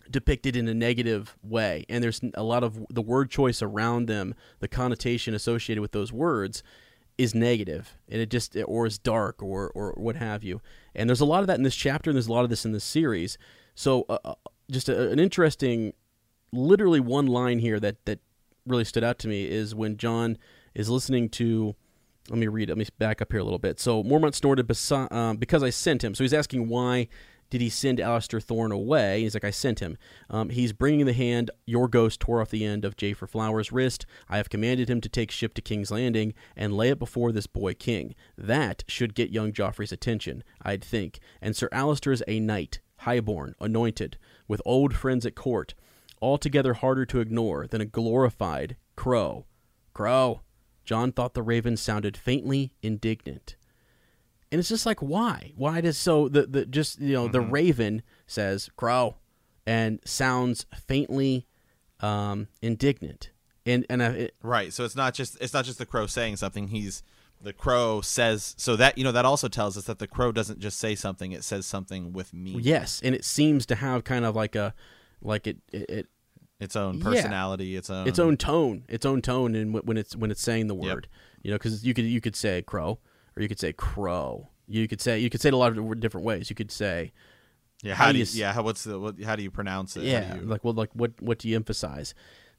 depicted in a negative way, and there's a lot of the word choice around them, the connotation associated with those words is negative, and it just or is dark or or what have you. And there's a lot of that in this chapter, and there's a lot of this in this series. So uh, just a, an interesting, literally one line here that that really stood out to me is when Jon is listening to. Let me read it. Let me back up here a little bit. So Mormont snorted besi- um, because I sent him. So he's asking why did he send Alistair Thorne away? He's like, I sent him. Um, he's bringing the hand your ghost tore off the end of Jafer Flower's wrist. I have commanded him to take ship to King's Landing and lay it before this boy king. That should get young Joffrey's attention, I'd think. And Sir Alistair is a knight, highborn, anointed, with old friends at court, altogether harder to ignore than a glorified crow. Crow. Jon thought the raven sounded faintly indignant. And it's just like, why? Why does so the, the just you know mm-hmm. the raven says crow and sounds faintly um, indignant. And and I, it, right. So it's not just it's not just the crow saying something. He's the crow says so that you know that also tells us that the crow doesn't just say something, it says something with meaning. Yes, and it seems to have kind of like a like it it, it its own personality, yeah. its own its own tone, its own tone, and when it's when it's saying the word, yep. you know, because you could you could say crow, or you could say crow. You could say you could say it a lot of different ways. You could say, yeah, how, how do you, you yeah, how what's the what, how do you pronounce it? Yeah, you, like well, like what what do you emphasize?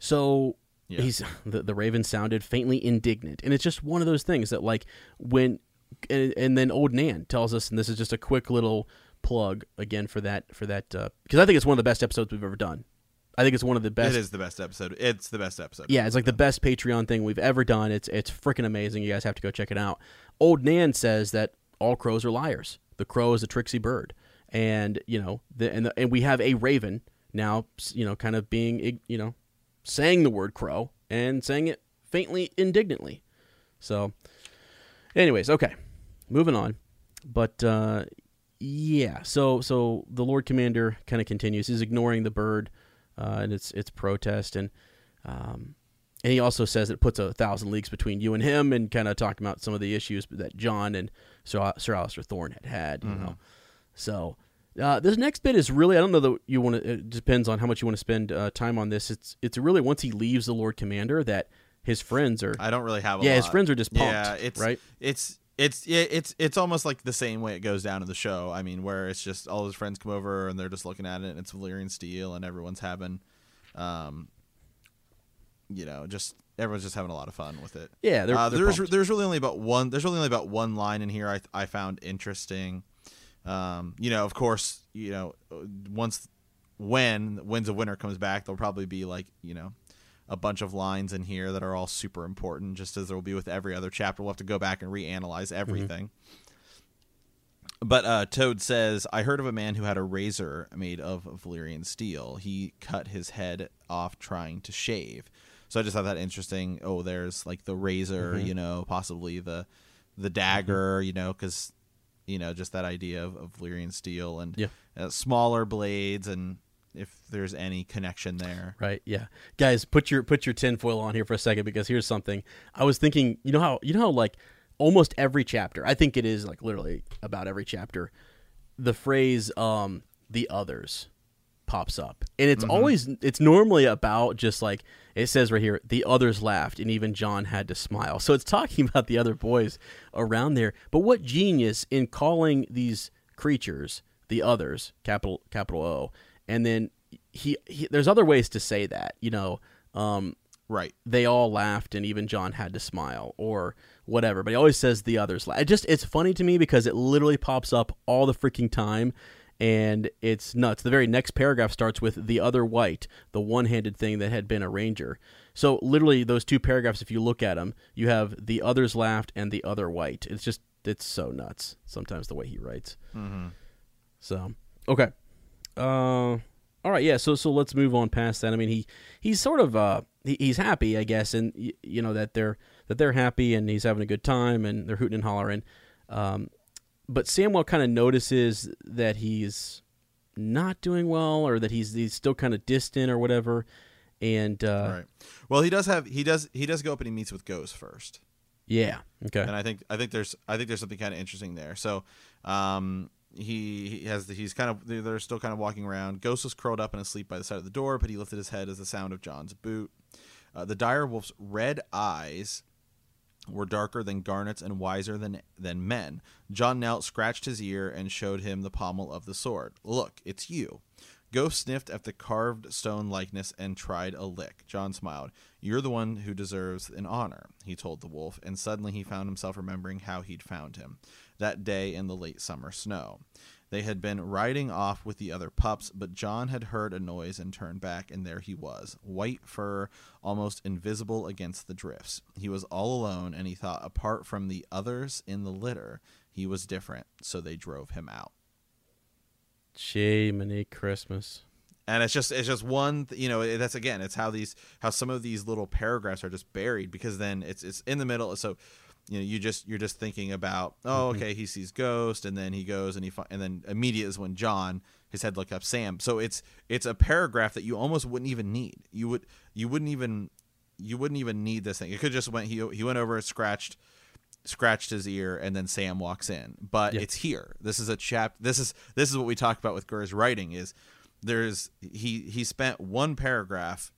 So yeah. he's the the raven sounded faintly indignant, and it's just one of those things that like when and, and then old Nan tells us, and this is just a quick little plug again for that for that because uh, I think it's one of the best episodes we've ever done. I think it's one of the best. It is the best episode. It's the best episode. Yeah, it's like the best Patreon thing we've ever done. It's it's freaking amazing. You guys have to go check it out. Old Nan says that all crows are liars. The crow is a tricksy bird, and you know, the, and the, and we have a raven now. You know, kind of being you know, saying the word crow and saying it faintly indignantly. So, anyways, okay, moving on. But uh, yeah, so so the Lord Commander kind of continues. He's ignoring the bird. Uh, and it's it's protest, and um, and he also says it puts a thousand leagues between you and him, and kind of talking about some of the issues that Jon and Sir, Sir Alistair Thorne had had, you mm-hmm. know. So uh, this next bit is really I don't know that you want to. It depends on how much you want to spend uh, time on this. It's it's really once he leaves the Lord Commander that his friends are. I don't really have. A yeah, lot. his friends are just pumped. Yeah, it's right. It's. It's yeah, it's it's almost like the same way it goes down in the show. I mean, where it's just all his friends come over and they're just looking at it, and it's Valyrian steel, and everyone's having, um, you know, just everyone's just having a lot of fun with it. Yeah, they're, uh, they're there's pumped. there's really only about one there's really only about one line in here I I found interesting. Um, you know, of course, you know, once when Winds of Winter comes back, there'll probably be like you know. a bunch of lines in here that are all super important, just as there will be with every other chapter. We'll have to go back and reanalyze everything. Mm-hmm. But uh, Toad says, I heard of a man who had a razor made of Valyrian steel. He cut his head off trying to shave. So I just thought that interesting. Oh, there's like the razor, mm-hmm. you know, possibly the the dagger, mm-hmm. you know, because, you know, just that idea of, of Valyrian steel and yeah. uh, smaller blades and if there's any connection there. Right, yeah. Guys, put your put your tinfoil on here for a second because here's something. I was thinking, you know how you know how like almost every chapter, I think it is like literally about every chapter, the phrase um the others pops up. And it's mm-hmm. always it's normally about just like it says right here, the others laughed and even Jon had to smile. So it's talking about the other boys around there. But what genius in calling these creatures the others, capital capital O. And then he, he, there's other ways to say that, you know, um, right. They all laughed and even Jon had to smile or whatever, but he always says the others laughed. It just, it's funny to me because it literally pops up all the freaking time and it's nuts. The very next paragraph starts with the other white, the one-handed thing that had been a ranger. So literally those two paragraphs, if you look at them, you have the others laughed and the other white. It's just, it's so nuts sometimes the way he writes. Mm-hmm. So, okay. Uh, all right, yeah. So, so let's move on past that. I mean, he, he's sort of uh, he, he's happy, I guess, and y- you know that they're that they're happy and he's having a good time and they're hooting and hollering. Um, but Samwell kind of notices that he's not doing well, or that he's he's still kind of distant or whatever. And uh, right. Well, he does have he does he does go up and he meets with Ghost first. Yeah. Okay. And I think I think there's I think there's something kind of interesting there. So, um. he, he has the, he's kind of they're still kind of walking around. Ghost was curled up and asleep by the side of the door, but he lifted his head as the sound of John's boot. Uh, the dire wolf's red eyes were darker than garnets and wiser than than men. John knelt, scratched his ear, and showed him the pommel of the sword. Look, it's you. Ghost sniffed at the carved stone likeness and tried a lick. John smiled. You're the one who deserves an honor, he told the wolf, and suddenly he found himself remembering how he'd found him that day in the late summer snow. They had been riding off with the other pups, but John had heard a noise and turned back, and there he was, white fur, almost invisible against the drifts. He was all alone, and he thought, apart from the others in the litter, he was different, so they drove him out. Jiminy Christmas. And it's just it's just one, you know, that's again, it's how these how some of these little paragraphs are just buried, because then it's it's in the middle. So, you know, you just you're just thinking about, oh, okay, he sees Ghost, and then he goes and he and then immediate is when John, his head looked up Sam. So it's it's a paragraph that you almost wouldn't even need. You would you wouldn't even you wouldn't even need this thing. It could just went he he went over, scratched scratched his ear, and then Sam walks in. But yeah. It's here. This is a chap. This is this is what we talked about with Gurr's writing. Is there's he he spent one paragraph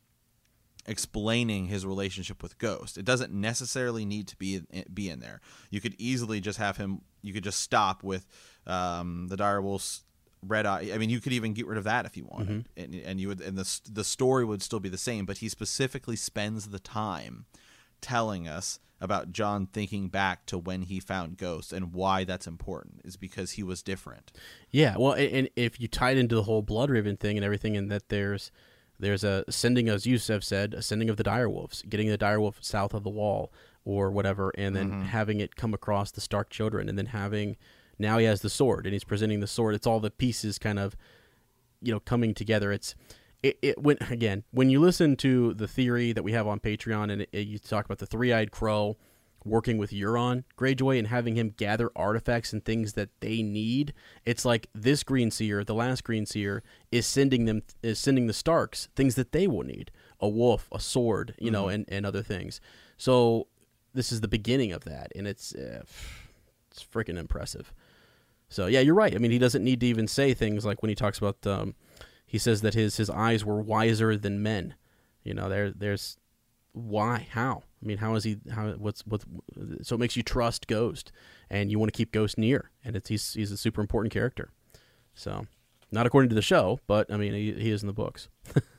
explaining his relationship with Ghost. It doesn't necessarily need to be be in there. You could easily just have him. You could just stop with um, the direwolf's red eye. I mean, you could even get rid of that if you wanted, mm-hmm. and, and you would, and the the story would still be the same. But he specifically spends the time telling us about John thinking back to when he found Ghost, and why that's important is because he was different. Yeah, well, and, and if you tie it into the whole Bloodraven thing and everything, and that there's there's a sending, as you have said, a sending of the direwolves, getting the direwolf south of the wall or whatever, and then mm-hmm. having it come across the Stark children, and then having now he has the sword and he's presenting the sword. It's all the pieces kind of, you know, coming together. It's It, it when again when you listen to the theory that we have on Patreon, and it, it, you talk about the three-eyed crow working with Euron Greyjoy and having him gather artifacts and things that they need, it's like this Green Seer, the last Green Seer, is sending them is sending the Starks things that they will need: a wolf, a sword, you mm-hmm. know, and, and other things. So this is the beginning of that, and it's uh, it's freaking impressive. So yeah, you're right. I mean, he doesn't need to even say things like when he talks about. Um, He says that his, his eyes were wiser than men. You know, there there's why, how? I mean, how is he? How what's what? So it makes you trust Ghost, and you want to keep Ghost near, and it's he's he's a super important character. So, not according to the show, but I mean, he he is in the books.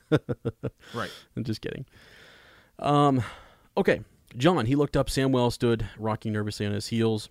Right. I'm just kidding. Um, okay, John. He looked up. Samwell stood, rocking nervously on his heels.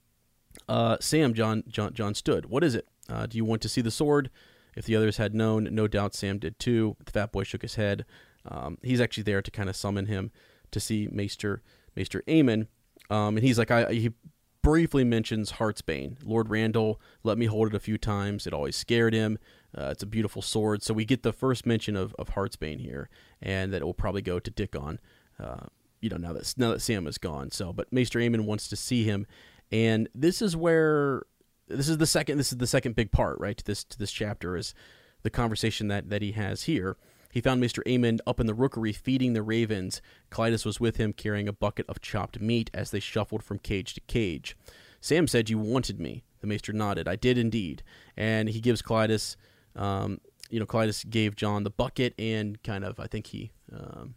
Uh, Sam, John, John, John stood. What is it? Uh, do you want to see the sword? If the others had known, no doubt Sam did too. The fat boy shook his head. Um, he's actually there to kind of summon him to see Maester Maester Aemon. Um, and he's like, I, he briefly mentions Heartsbane. Lord Randall let me hold it a few times. It always scared him. Uh, it's a beautiful sword. So we get the first mention of, of Heartsbane here, and that it will probably go to Dickon. Uh, you know, now that now that Sam is gone. So, but Maester Aemon wants to see him, and this is where. This is the second. This is the second big part, right? To this to this chapter is the conversation that, that he has here. He found Maester Aemon up in the rookery feeding the ravens. Clydas was with him, carrying a bucket of chopped meat as they shuffled from cage to cage. Sam said, "You wanted me." The Maester nodded. "I did indeed." And he gives Clydas, um, you know, Clydas gave John the bucket and kind of, I think he, um,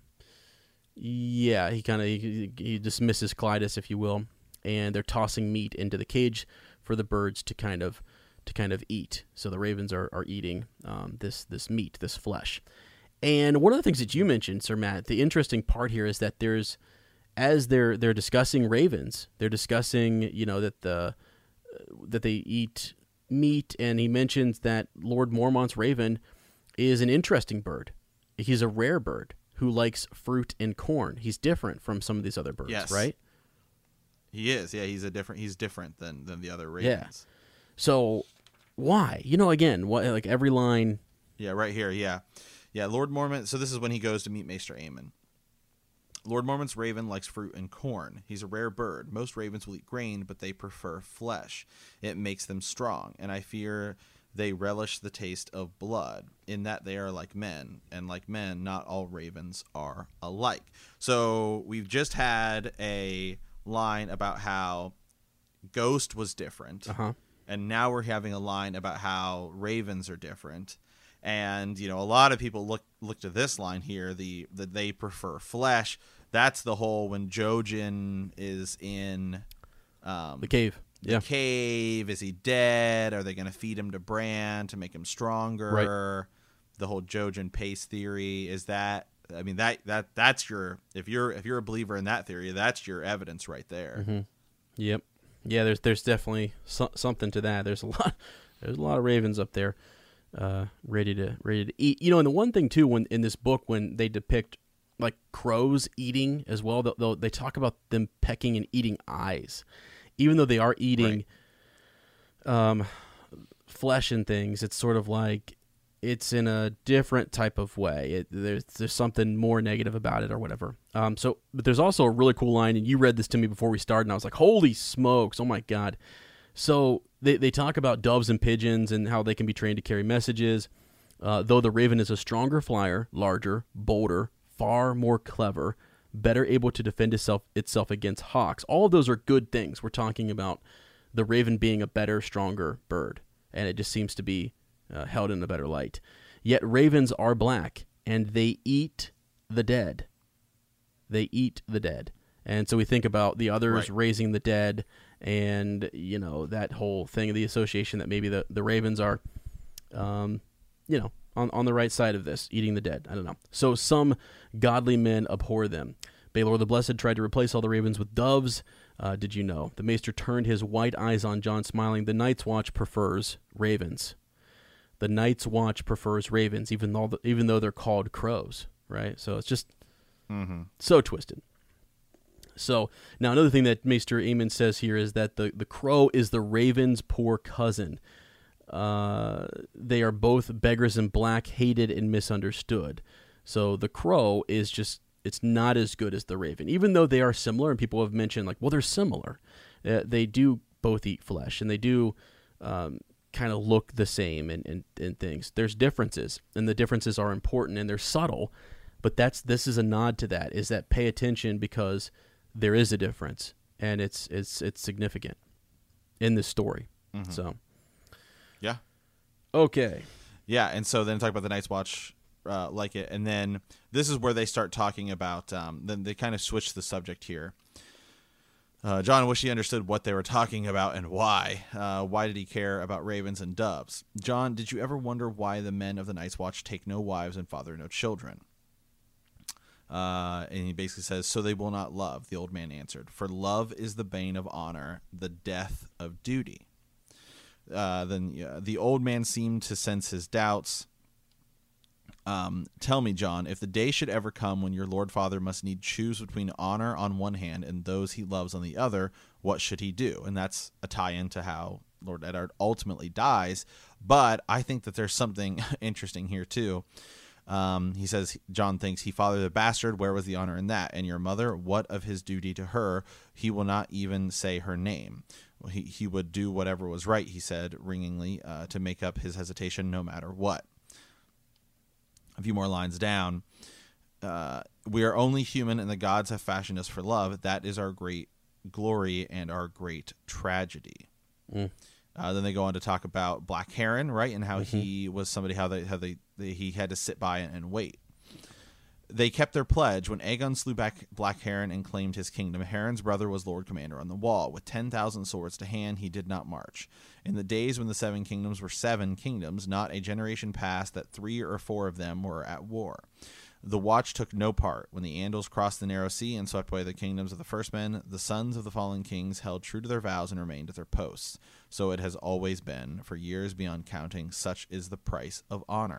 yeah, he kind of he, he dismisses Clydas, if you will, and they're tossing meat into the cage for the birds to kind of to kind of eat. So the ravens are, are eating um, this this meat, this flesh. And one of the things that you mentioned, Sir Matt, the interesting part here is that there's, as they're they're discussing ravens, they're discussing, you know, that the that they eat meat, and he mentions that Lord Mormont's raven is an interesting bird. He's a rare bird who likes fruit and corn. He's different from some of these other birds, yes. right? He is, yeah. He's a different. He's different than, than the other ravens. Yeah. So, why? You know, again, what like every line. Yeah, right here. Yeah, yeah. Lord Mormont. So this is when he goes to meet Maester Aemon. Lord Mormont's raven likes fruit and corn. He's a rare bird. Most ravens will eat grain, but they prefer flesh. It makes them strong, and I fear they relish the taste of blood. In that they are like men, and like men, not all ravens are alike. So we've just had a line about how Ghost was different, uh-huh. And now we're having a line about how ravens are different. And, you know, a lot of people look look to this line here, the that they prefer flesh. That's the whole when Jojen is in um, The cave. the Yeah. cave. Is he dead? Are they going to feed him to Bran to make him stronger? Right. The whole Jojen pace theory is that. I mean that that that's your if you're if you're a believer in that theory, that's your evidence right there. Mm-hmm. Yep. Yeah, there's there's definitely so, something to that. There's a lot there's a lot of ravens up there, uh, ready to ready to eat. You know, and the one thing too, when in this book when they depict like crows eating as well, they'll, they'll, they talk about them pecking and eating eyes, even though they are eating, right. um, flesh and things. It's sort of like it's in a different type of way. It, there's there's something more negative about it or whatever. Um, so, but there's also a really cool line, and you read this to me before we started, and I was like, holy smokes, oh my God. So they, they talk about doves and pigeons and how they can be trained to carry messages. Uh, though the raven is a stronger flyer, larger, bolder, far more clever, better able to defend itself, itself against hawks. All of those are good things. We're talking about the raven being a better, stronger bird, and it just seems to be Uh, held in a better light. Yet ravens are black, and they eat the dead. They eat the dead. And so we think about the others Right. raising the dead, and, you know, that whole thing, the association that maybe the, the ravens are, um, you know, on, on the right side of this, eating the dead. I don't know. So some godly men abhor them. Baelor the Blessed tried to replace all the ravens with doves. Uh, did you know? The maester turned his white eyes on Jon, smiling. The Night's Watch prefers ravens. The Night's Watch prefers ravens, even though the, even though they're called crows, right? So it's just Mm-hmm. so twisted. So now another thing that Maester Aemon says here is that the, the crow is the raven's poor cousin. Uh, they are both beggars in black, hated and misunderstood. So the crow is just, it's not as good as the raven, even though they are similar, and people have mentioned like, well, they're similar. Uh, they do both eat flesh, and they do um, kind of look the same and, and, and things. There's differences, and the differences are important, and they're subtle, but that's this is a nod to that, is that pay attention because there is a difference, and it's it's it's significant in this story. Mm-hmm. So, Yeah. okay. Yeah, and so then talk about the Night's Watch uh, like it, and then this is where they start talking about, um, then they kind of switch the subject here. Uh, Jon wished he understood what they were talking about and why. Uh, why did he care about ravens and doves? Jon, did you ever wonder why the men of the Night's Watch take no wives and father no children? Uh, and he basically says, so they will not love, the old man answered. For love is the bane of honor, the death of duty. Uh, then uh, the old man seemed to sense his doubts. Um, tell me, Jon, if the day should ever come when your Lord Father must need choose between honor on one hand and those he loves on the other, what should he do? And that's a tie-in to how Lord Eddard ultimately dies. But I think that there's something interesting here, too. Um, he says, Jon thinks he fathered a bastard. Where was the honor in that? And your mother, what of his duty to her? He will not even say her name. Well, he, he would do whatever was right, he said ringingly, uh, to make up his hesitation no matter what. A few more lines down. Uh, we are only human, and the gods have fashioned us for love. That is our great glory and our great tragedy. Mm. Uh, then they go on to talk about Black Heron, right, and how mm-hmm. he was somebody how they how they, they he had to sit by and, and wait. They kept their pledge when Aegon slew back Black Heron and claimed his kingdom. Heron's brother was Lord Commander on the Wall. With ten thousand swords to hand, he did not march. In the days when the Seven Kingdoms were seven kingdoms, not a generation passed that three or four of them were at war. The Watch took no part. When the Andals crossed the narrow sea and swept away the kingdoms of the first men, the sons of the fallen kings held true to their vows and remained at their posts. So it has always been, for years beyond counting. Such is the price of honor.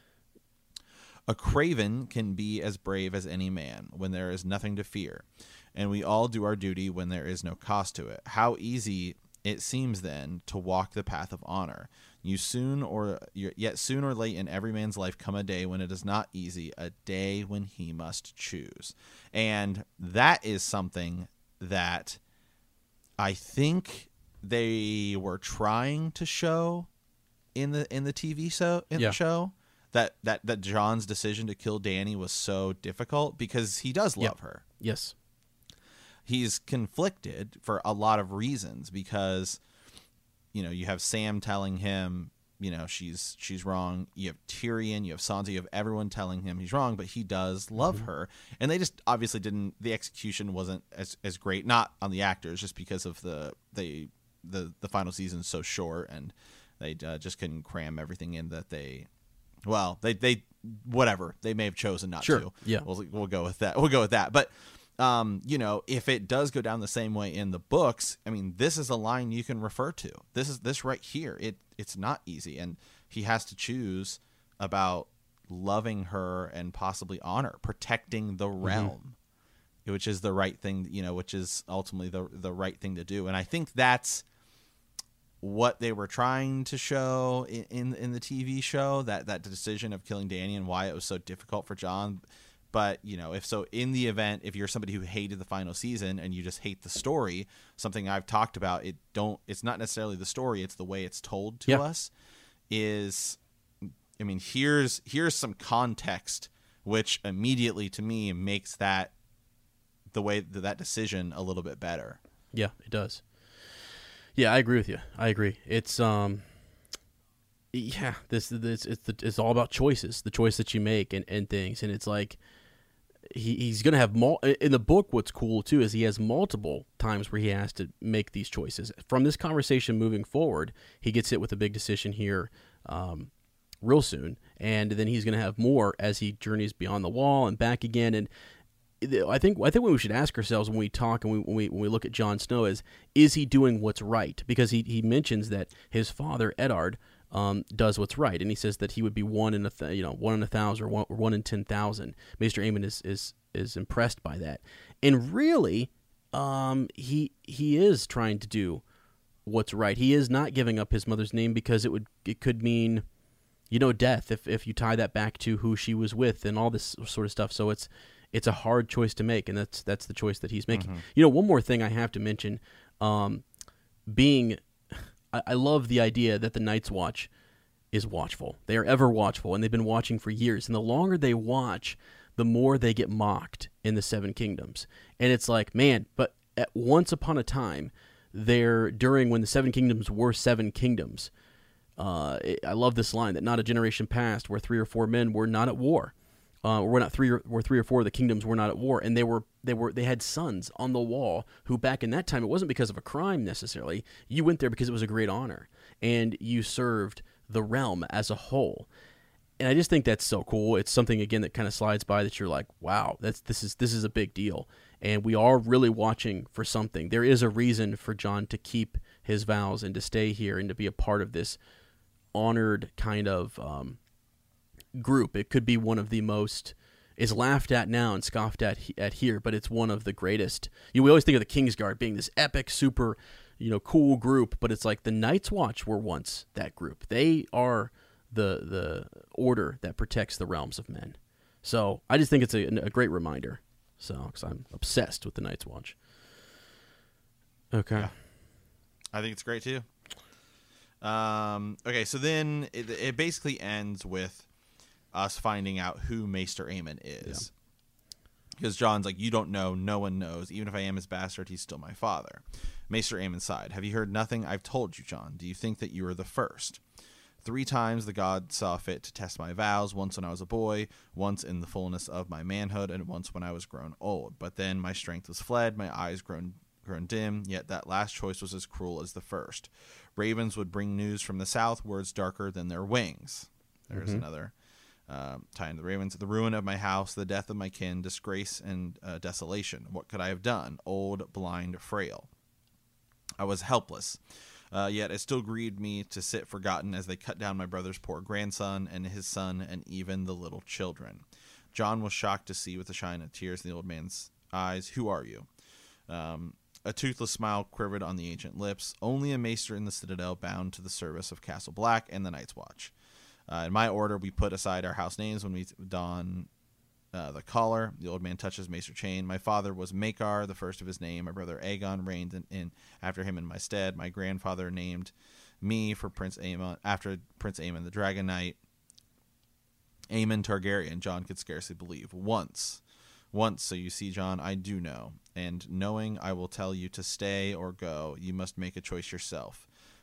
A craven can be as brave as any man when there is nothing to fear, and we all do our duty when there is no cost to it. How easy it seems then to walk the path of honor. You soon or yet soon or late in every man's life come a day when it is not easy, a day when he must choose. And that is something that I think they were trying to show in the in the T V show in yeah. the show. That, that that Jon's decision to kill Dany was so difficult because he does love yep. her. Yes. He's conflicted for a lot of reasons because you know, you have Sam telling him, you know, she's she's wrong. You have Tyrion, you have Sansa, you have everyone telling him he's wrong, but he does love mm-hmm. her. And they just obviously didn't. The execution wasn't as as great, not on the actors, just because of the they the the final season's so short, and they uh, just couldn't cram everything in that they. Well, they they whatever they may have chosen not sure. to. Yeah, we'll we'll go with that. We'll go with that. But. Um, you know, if it does go down the same way in the books, I mean, this is a line you can refer to. This is this right here. It it's not easy, and he has to choose about loving her and possibly honor, protecting the realm, mm-hmm. which is the right thing. You know, which is ultimately the the right thing to do. And I think that's what they were trying to show in in, in the T V show, that that decision of killing Dany and why it was so difficult for Jon. But, you know, if so, in the event, if you're somebody who hated the final season and you just hate the story, something I've talked about, it don't, it's not necessarily the story, it's the way it's told to yeah. us, is, I mean, here's, here's some context, which immediately to me makes that, the way that, that decision a little bit better. Yeah, it does. Yeah, I agree with you. I agree. It's, um, yeah, this, this, it's, it's all about choices, the choice that you make and, and things. And it's like, He he's gonna have mul- in the book. What's cool too is he has multiple times where he has to make these choices. From this conversation moving forward, he gets hit with a big decision here, um, real soon, and then he's gonna have more as he journeys beyond the wall and back again. And I think I think what we should ask ourselves when we talk and we, when we when we look at Jon Snow is is he doing what's right? Because he he mentions that his father Eddard Um, does what's right, and he says that he would be one in a th- you know one in a thousand or one, or one in ten thousand. Maester Aemon is is is impressed by that, and really, um, he he is trying to do what's right. He is not giving up his mother's name because it would it could mean, you know, death if if you tie that back to who she was with and all this sort of stuff. So it's it's a hard choice to make, and that's that's the choice that he's making. Mm-hmm. You know, one more thing I have to mention, um, being. I love the idea that the Night's Watch is watchful. They are ever watchful, and they've been watching for years. And the longer they watch, the more they get mocked in the Seven Kingdoms. And it's like, man, but at once upon a time, there during when the Seven Kingdoms were Seven Kingdoms, uh, I love this line that not a generation passed where three or four men were not at war. Uh, or not three or where three or four of the kingdoms were not at war, and they were they were they had sons on the wall who back in that time it wasn't because of a crime necessarily. You went there because it was a great honor, and you served the realm as a whole. And I just think that's so cool. It's something again that kind of slides by that you're like, wow, that's this is this is a big deal, and we are really watching for something. There is a reason for Jon to keep his vows and to stay here and to be a part of this honored kind of. Um, group. It could be one of the most is laughed at now and scoffed at at here, but it's one of the greatest. You know, we always think of the Kingsguard being this epic, super, you know, cool group, but it's like the Night's Watch were once that group. They are the the order that protects the realms of men. So I just think it's a, a great reminder. So because I'm obsessed with the Night's Watch. Okay, yeah. I think it's great too. Um. Okay, so then it, it basically ends with us finding out who Maester Aemon is. Because yeah. Jon's like, you don't know, no one knows. Even if I am his bastard, he's still my father. Maester Aemon sighed. Have you heard nothing I've told you, Jon? Do you think that you are the first? Three times the god saw fit to test my vows, once when I was a boy, once in the fullness of my manhood, and once when I was grown old. But then my strength was fled, my eyes grown grown dim, yet that last choice was as cruel as the first. Ravens would bring news from the south, words darker than their wings. There's mm-hmm. another... Um, tying the ravens, the ruin of my house, the death of my kin, disgrace and uh, desolation. What could I have done? Old, blind, frail. I was helpless. Uh, yet it still grieved me to sit forgotten as they cut down my brother's poor grandson and his son and even the little children. Jon was shocked to see with a shine of tears in the old man's eyes. Who are you? Um, a toothless smile quivered on the ancient lips. Only a maester in the citadel bound to the service of Castle Black and the Night's Watch. Uh, in my order, we put aside our house names when we don uh, the collar. The old man touches Maester Chain. My father was Maekar, the first of his name. My brother Aegon reigned in, in after him in my stead. My grandfather named me for Prince Aemon after Prince Aemon, the Dragon Knight. Aemon Targaryen, Jon could scarcely believe. Once. Once, so you see, Jon, I do know. And knowing I will tell you to stay or go, you must make a choice yourself.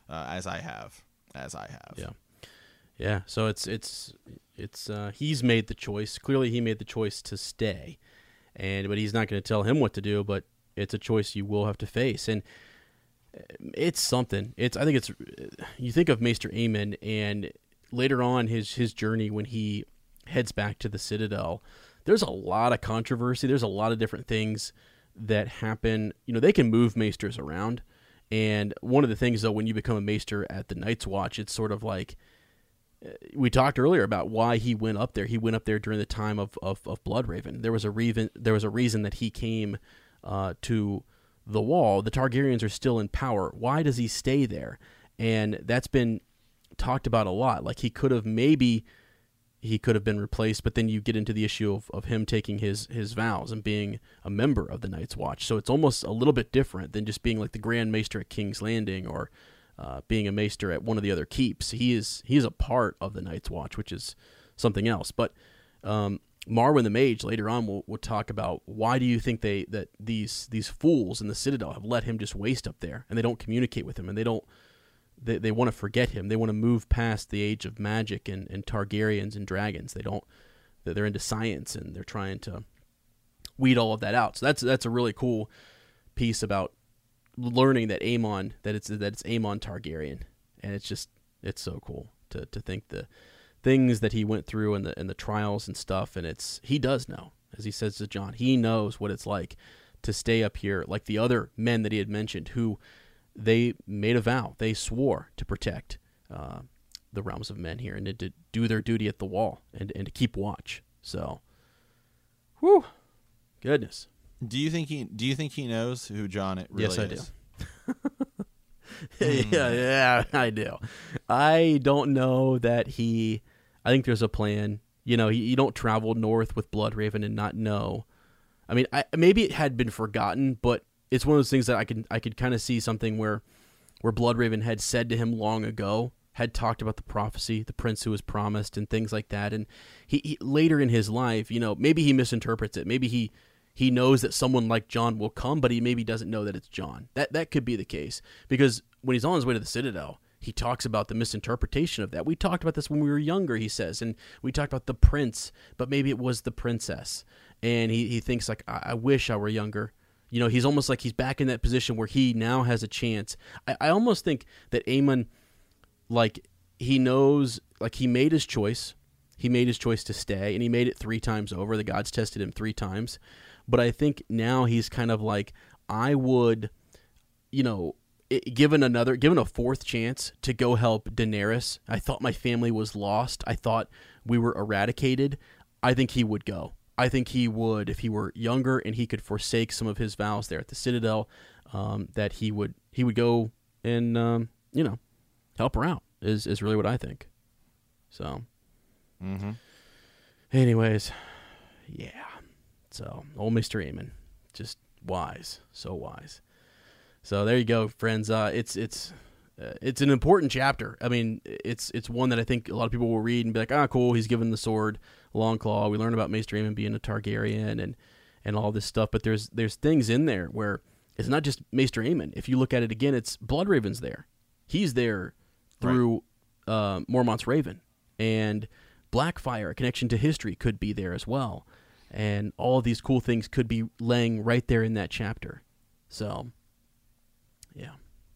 uh, as I have, as I have. Yeah, yeah. So it's it's it's uh, he's made the choice. Clearly, he made the choice to stay, and but he's not going to tell him what to do. But it's a choice you will have to face, and it's something. It's I think it's you think of Maester Aemon, and later on his his journey when he heads back to the Citadel. There's a lot of controversy. There's a lot of different things that happen. You know, they can move maesters around. And one of the things, though, when you become a maester at the Night's Watch, it's sort of like, we talked earlier about why he went up there. He went up there during the time of, of, of Bloodraven. There was a reason, there was a reason that he came uh, to the Wall. The Targaryens are still in power. Why does he stay there? And that's been talked about a lot. Like, he could have maybe... he could have been replaced, but then you get into the issue of, of him taking his, his vows and being a member of the Night's Watch. So it's almost a little bit different than just being like the Grand Maester at King's Landing or uh, being a Maester at one of the other keeps. He is he is a part of the Night's Watch, which is something else. But um, Marwyn the Mage later on will will talk about why do you think they that these these fools in the Citadel have let him just waste up there, and they don't communicate with him, and they don't. They they want to forget him. They want to move past the age of magic and, and Targaryens and dragons. They don't. They're into science, and they're trying to weed all of that out. So that's that's a really cool piece about learning that Aemon that it's that it's Aemon Targaryen, and it's just it's so cool to to think the things that he went through and the and the trials and stuff. And it's he does know, as he says to Jon, he knows what it's like to stay up here, like the other men that he had mentioned who. They made a vow. They swore to protect uh, the realms of men here and to do their duty at the Wall and, and to keep watch. So, whew, goodness. Do you think he? Do you think he knows who Jon it really yes, I is? do. mm. Yeah, yeah, I do. I don't know that he. I think there's a plan. You know, you, you don't travel north with Bloodraven and not know. I mean, I, maybe it had been forgotten, but. It's one of those things that I could I could kind of see something where where Bloodraven had said to him long ago, had talked about the prophecy, the prince who was promised, and things like that. And he, he later in his life, you know, maybe he misinterprets it. Maybe he he knows that someone like Jon will come, but he maybe doesn't know that it's Jon. That that could be the case because when he's on his way to the Citadel, he talks about the misinterpretation of that. We talked about this when we were younger, he says, and we talked about the prince, but maybe it was the princess. And he, he thinks like, I, I wish I were younger. You know, he's almost like he's back in that position where he now has a chance. I, I almost think that Aemon, like, he knows, like, he made his choice. He made his choice to stay, and he made it three times over. The gods tested him three times. But I think now he's kind of like, I would, you know, it, given another, given a fourth chance to go help Daenerys. I thought my family was lost. I thought we were eradicated. I think he would go. I think he would, if he were younger and he could forsake some of his vows there at the Citadel, um, that he would he would go and um, you know help her out. Is is really what I think. So, mm-hmm. anyways, yeah. So old Mister Aemon, just wise, so wise. So there you go, friends. Uh, it's it's. Uh, it's an important chapter. I mean, it's it's one that I think a lot of people will read and be like, ah, cool, he's given the sword, Longclaw. We learn about Maester Aemon being a Targaryen and, and all this stuff. But there's there's things in there where it's not just Maester Aemon. If you look at it again, it's Bloodraven's there. He's there through right. uh, Mormont's Raven. And Blackfyre, a connection to history, could be there as well. And all of these cool things could be laying right there in that chapter. So, yeah.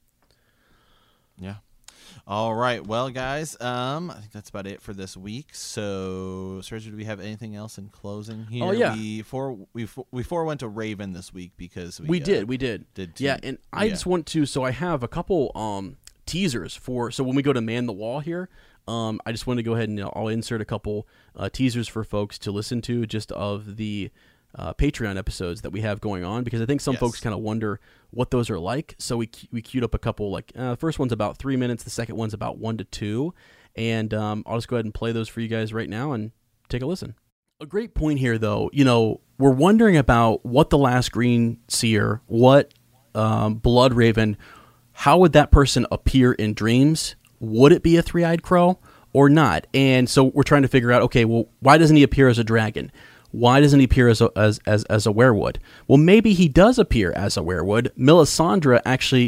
Yeah. All right. Well, guys, um, I think that's about it for this week. So, Sergio, do we have anything else in closing here? Oh, yeah. We for we we four went to Raven this week because we we uh, did we did did two, yeah, and I yeah. just want to. So I have a couple um teasers for. So when we go to Man the Wall here, um, I just want to go ahead and you know, I'll insert a couple uh, teasers for folks to listen to, just of the. Uh, Patreon episodes that we have going on, because I think some yes. folks kind of wonder what those are like. So we we queued up a couple. Like uh, the first one's about three minutes, the second one's about one to two, and um, I'll just go ahead and play those for you guys right now and take a listen. A great point here, though. You know, we're wondering about what the last Green Seer, what um, Bloodraven, how would that person appear in dreams? Would it be a three-eyed crow or not? And so we're trying to figure out, okay, well, why doesn't he appear as a dragon? Why doesn't he appear as a, as, as, as a werewood? Well, maybe he does appear as a werewood. Melisandre actually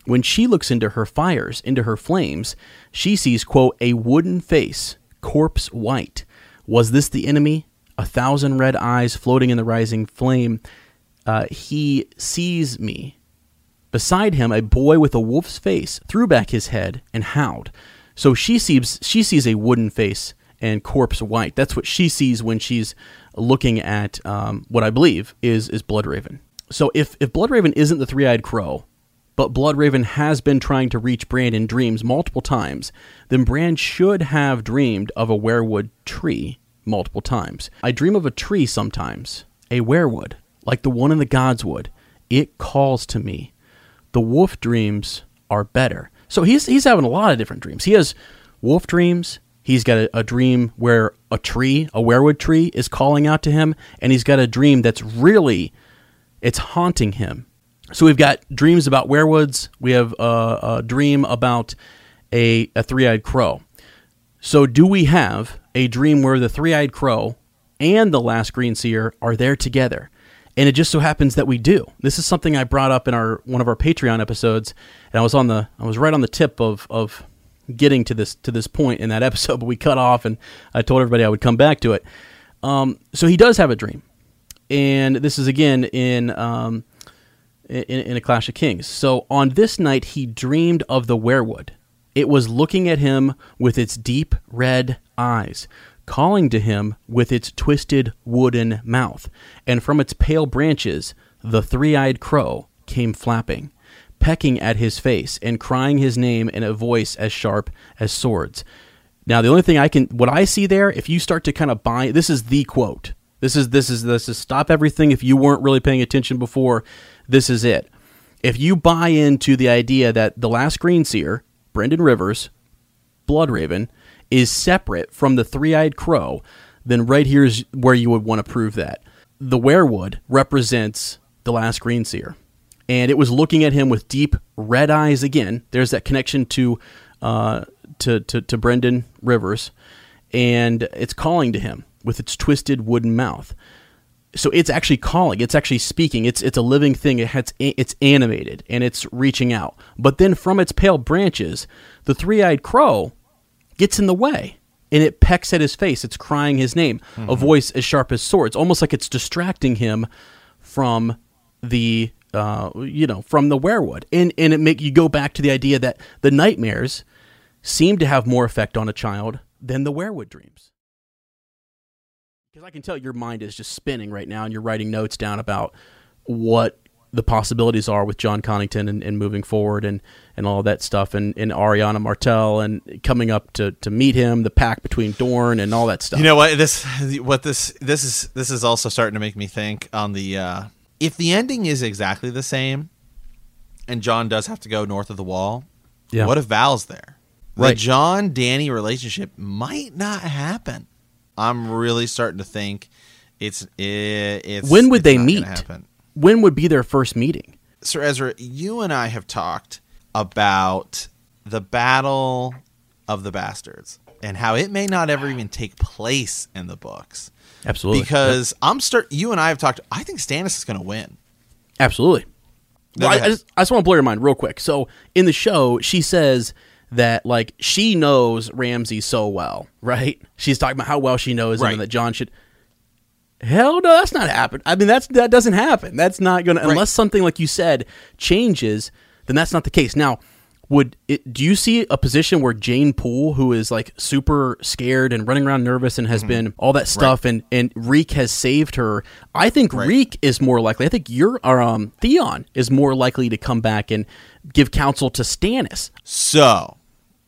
When she looks into her fires, into her flames, she sees, quote, a wooden face, corpse white. Was this the enemy? A thousand red eyes floating in the rising flame. Uh, he sees me. Beside him, a boy with a wolf's face threw back his head and howled. So she sees she sees a wooden face and corpse white. That's what she sees when she's looking at um, what I believe is is Bloodraven. So if if Bloodraven isn't the three-eyed crow, but Bloodraven has been trying to reach Bran in dreams multiple times, then Bran should have dreamed of a weirwood tree multiple times. I dream of a tree sometimes, a weirwood, like the one in the Godswood. It calls to me. The wolf dreams are better. So he's he's having a lot of different dreams. He has wolf dreams. He's got a, a dream where a tree, a weirwood tree, is calling out to him, and he's got a dream that's really, it's haunting him. So we've got dreams about weirwoods. We have a, a dream about a, a three-eyed crow. So do we have a dream where the three-eyed crow and the last green seer are there together? And it just so happens that we do. This is something I brought up in our one of our Patreon episodes, and I was on the I was right on the tip of of getting to this to this point in that episode, but we cut off, and I told everybody I would come back to it. Um, so he does have a dream, and this is again in. Um, In, in A Clash of Kings. So on this night, he dreamed of the weirwood. It was looking at him with its deep red eyes, calling to him with its twisted wooden mouth, and from its pale branches, the three-eyed crow came flapping, pecking at his face and crying his name in a voice as sharp as swords. Now, the only thing I can, what I see there, if you start to kind of buy, this is the quote. This is, this is, this is stop everything. If you weren't really paying attention before, this is it. If you buy into the idea that the last green seer, Brynden Rivers, Bloodraven, is separate from the three-eyed crow, then right here is where you would want to prove that. The weirwood represents the last green seer, and it was looking at him with deep red eyes again. There's that connection to uh, to, to, to Brynden Rivers, and it's calling to him with its twisted wooden mouth. So it's actually calling, it's actually speaking, it's it's a living thing, it has, it's animated, and it's reaching out. But then from its pale branches, the three-eyed crow gets in the way, and it pecks at his face, it's crying his name, mm-hmm. a voice as sharp as swords, almost like it's distracting him from the, uh, you know, from the weirwood. And, and it make you go back to the idea that the nightmares seem to have more effect on a child than the weirwood dreams. Because I can tell your mind is just spinning right now, and you're writing notes down about what the possibilities are with Jon Connington and, and moving forward and, and all that stuff, and, and Ariana Martell and coming up to, to meet him, the pact between Dorne and all that stuff. You know what this what this this is this is also starting to make me think on the uh, if the ending is exactly the same, and Jon does have to go north of the Wall. Yeah. What if Val's there? Right. The Jon Dany relationship might not happen. I'm really starting to think it's it, it's. When would it's they not meet? Happen. When would be their first meeting? Sir Ezra, you and I have talked about the Battle of the Bastards and how it may not ever even take place in the books. Absolutely, because yep. I'm start. You and I have talked. I think Stannis is going to win. Absolutely. Well, I, I just, I just want to blow your mind real quick. So in the show, she says that like she knows Ramsay so well, right? She's talking about how well she knows him, right. and that Jon should. Hell no, that's not happening. I mean, that's that doesn't happen. That's not gonna right. unless something like you said changes. Then that's not the case. Now, would it? Do you see a position where Jane Poole, who is like super scared and running around nervous and has mm-hmm. been all that stuff, right. and and Reek has saved her? I think right. Reek is more likely. I think you're or, um Theon is more likely to come back and give counsel to Stannis. So,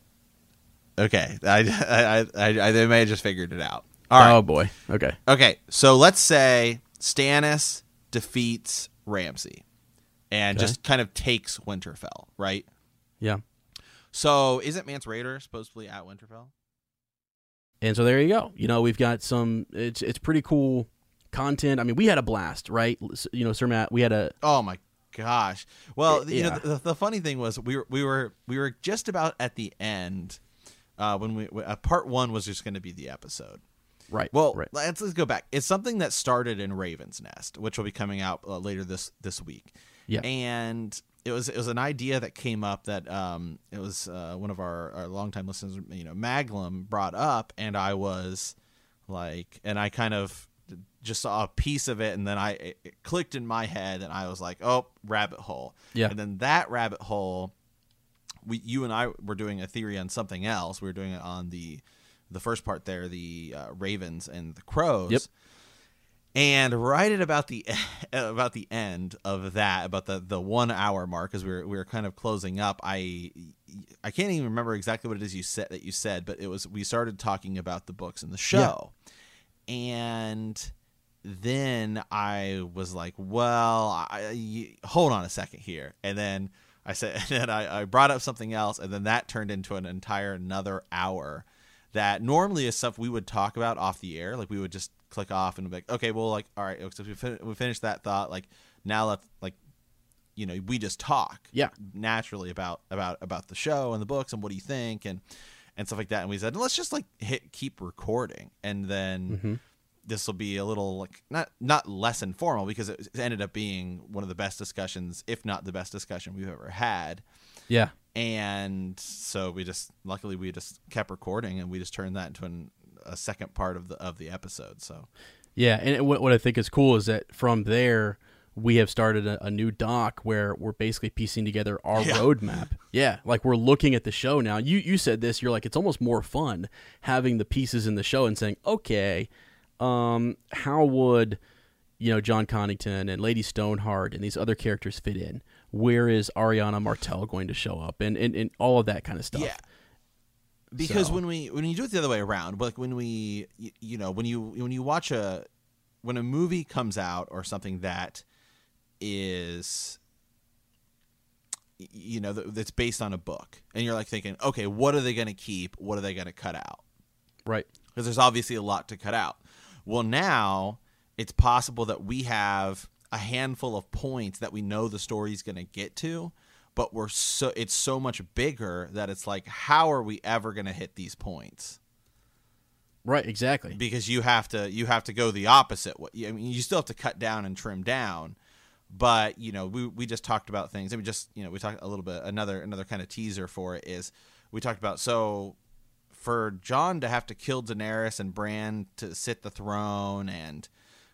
okay, I I I, I they may have just figured it out. All right. Oh boy. Okay. Okay. So let's say Stannis defeats Ramsay, and okay. just kind of takes Winterfell, right? Yeah. So isn't Mance Rayder supposedly at Winterfell? And so there you go. You know, we've got some. It's it's pretty cool content. I mean, we had a blast, right? You know, Sir Matt, we had a. Oh my gosh. Well, it, you yeah. know, the, the funny thing was we were we were we were just about at the end uh, when we uh, part one was just going to be the episode. Right. Well, right. let's let's go back. It's something that started in Raven's Nest, which will be coming out uh, later this this week. Yeah. And it was it was an idea that came up that um, it was uh, one of our, our longtime listeners, you know, Maglum brought up, and I was like, and I kind of just saw a piece of it, and then I it, it clicked in my head, and I was like, oh, rabbit hole. Yeah. And then that rabbit hole, we you and I were doing a theory on something else. We were doing it on the the first part there, the uh, Ravens and the Crows. Yep. And right at about the about the end of that, about the, the one hour mark, as we were we were kind of closing up, I I can't even remember exactly what it is you said that you said, but it was we started talking about the books and the show, yeah. And then I was like, well, I, hold on a second here, and then I said, and then I, I brought up something else, and then that turned into an entire another hour. That normally is stuff we would talk about off the air, like we would just click off and be like, okay, well, like, all right, so we, fin- we finished that thought, like, now let's, like, you know, we just talk yeah naturally about about about the show and the books and what do you think and and stuff like that. And we said, let's just like hit keep recording, and then mm-hmm. this will be a little like not not less informal, because it ended up being one of the best discussions, if not the best discussion we've ever had. Yeah. And so we just luckily we just kept recording, and we just turned that into an, a second part of the of the episode. So yeah, and what what I think is cool is that from there we have started a, a new doc where we're basically piecing together our yeah. roadmap. Yeah, like we're looking at the show now. You you said this, you're like, it's almost more fun having the pieces in the show and saying, okay, um, how would, you know, John Connington and Lady Stoneheart and these other characters fit in? Where is Ariana Martell going to show up, and, and, and all of that kind of stuff. Yeah. Because so. when we when you do it the other way around, like when we you, you know when you when you watch a when a movie comes out or something that is you know that's based on a book, and you're like thinking, okay, what are they going to keep? What are they going to cut out? Right. Because there's obviously a lot to cut out. Well, now it's possible that we have a handful of points that we know the story's going to get to, but we're so it's so much bigger that it's like, how are we ever going to hit these points? Right, exactly. Because you have to you have to go the opposite way. I mean, you still have to cut down and trim down, but you know, we we just talked about things. I mean, just you know, we talked a little bit. Another another kind of teaser for it is we talked about so for Jon to have to kill Daenerys and Bran to sit the throne, and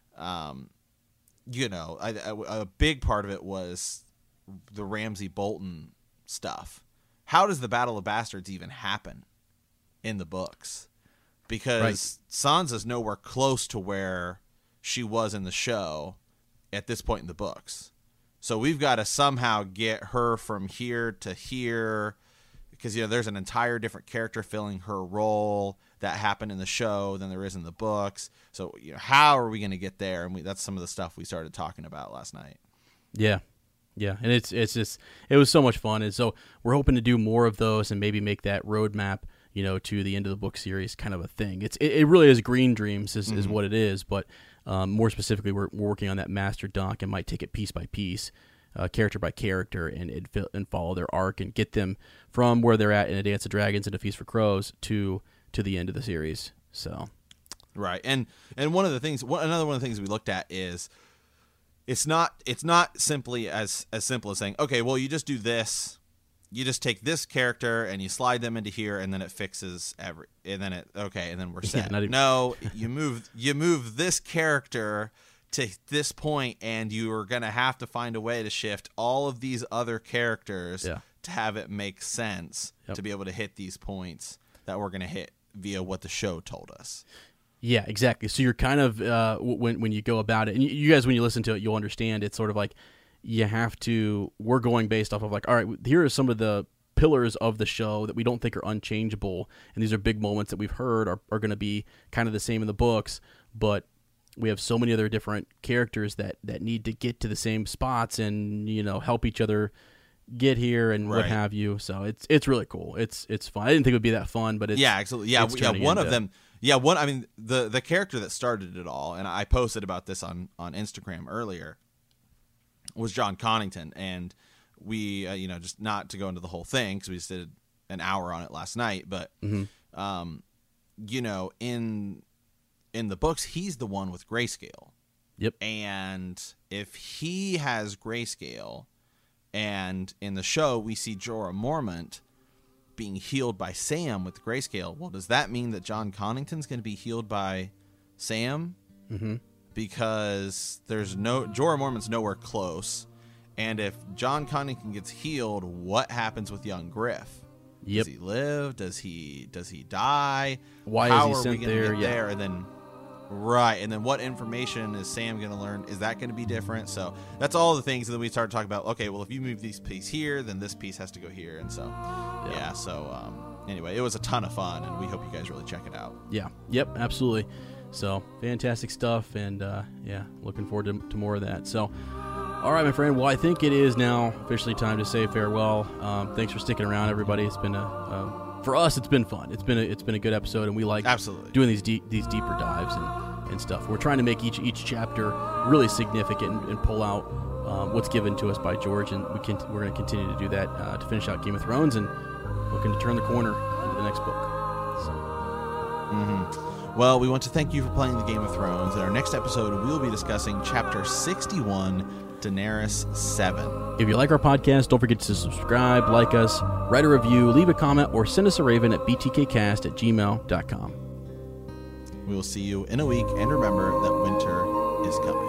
um. You know, a, a, a big part of it was the Ramsay Bolton stuff. How does the Battle of Bastards even happen in the books? Because right. Sansa's nowhere close to where she was in the show at this point in the books. So we've got to somehow get her from here to here, because, you know, there's an entire different character filling her role that happened in the show than there is in the books. So, you know, how are we going to get there? And we, that's some of the stuff we started talking about last night. Yeah. Yeah. And it's, it's just, it was so much fun. And so we're hoping to do more of those and maybe make that roadmap, you know, to the end of the book series kind of a thing. It's, it, it really is Green Dreams is, mm-hmm. is what it is. But um, more specifically, we're, we're working on that master doc and might take it piece by piece, uh, character by character, and, and and follow their arc and get them from where they're at in A Dance of Dragons and A Feast for Crows to to the end of the series. So, right, and and one of the things, one, another one of the things we looked at is it's not it's not simply as as simple as saying, okay, well, you just do this, you just take this character and you slide them into here, and then it fixes every, and then it okay, and then we're set. Yeah, even- no, you move you move this character to this point, and you are going to have to find a way to shift all of these other characters yeah. to have it make sense yep. to be able to hit these points that we're going to hit via what the show told us. Yeah, exactly. So you're kind of, uh, when when you go about it, and you guys, when you listen to it, you'll understand it's sort of like you have to, we're going based off of like, all right, here are some of the pillars of the show that we don't think are unchangeable, and these are big moments that we've heard are, are going to be kind of the same in the books, but we have so many other different characters that, that need to get to the same spots and, you know, help each other get here and right. what have you. So it's it's really cool. It's it's fun. I didn't think it would be that fun, but it's yeah, absolutely. Yeah, it's yeah. One into, of them. Yeah, one. I mean, the the character that started it all, and I posted about this on on Instagram earlier, was John Connington, and we, uh, you know, just not to go into the whole thing because we just did an hour on it last night, but mm-hmm. um, you know, in in the books, he's the one with grayscale. Yep. And if he has grayscale, And in the show, we see Jorah Mormont being healed by Sam with the grayscale. Well, does that mean that John Connington's going to be healed by Sam? Mm-hmm. Because there's no Jorah Mormont's nowhere close. And if John Connington gets healed, what happens with young Griff? Yep. Does he live? Does he does he die? Why How is he are sent we gonna there? get Yeah. there? And then right, and then what information is Sam going to learn? Is that going to be different? So that's all the things that we start talking about. Okay, well, if you move this piece here, then this piece has to go here. And so, yeah, yeah so um, anyway, it was a ton of fun, and we hope you guys really check it out. Yeah, yep, absolutely. So, fantastic stuff, and uh, yeah, looking forward to, to more of that. So, all right, my friend, well, I think it is now officially time to say farewell. Um, thanks for sticking around, everybody. It's been a, a for us, it's been fun. It's been a, it's been a good episode, and we like Absolutely. doing these deep, these deeper dives and, and stuff. We're trying to make each each chapter really significant and, and pull out um, what's given to us by George, and we can we're going to continue to do that uh, to finish out Game of Thrones and looking to turn the corner into the next book. So. Mm-hmm. Well, we want to thank you for playing the Game of Thrones. In our next episode, we will be discussing Chapter sixty-one, Daenerys seven. If you like our podcast, don't forget to subscribe, like us, write a review, leave a comment, or send us a raven at b t k cast at gmail dot com. We will see you in a week, and remember that winter is coming.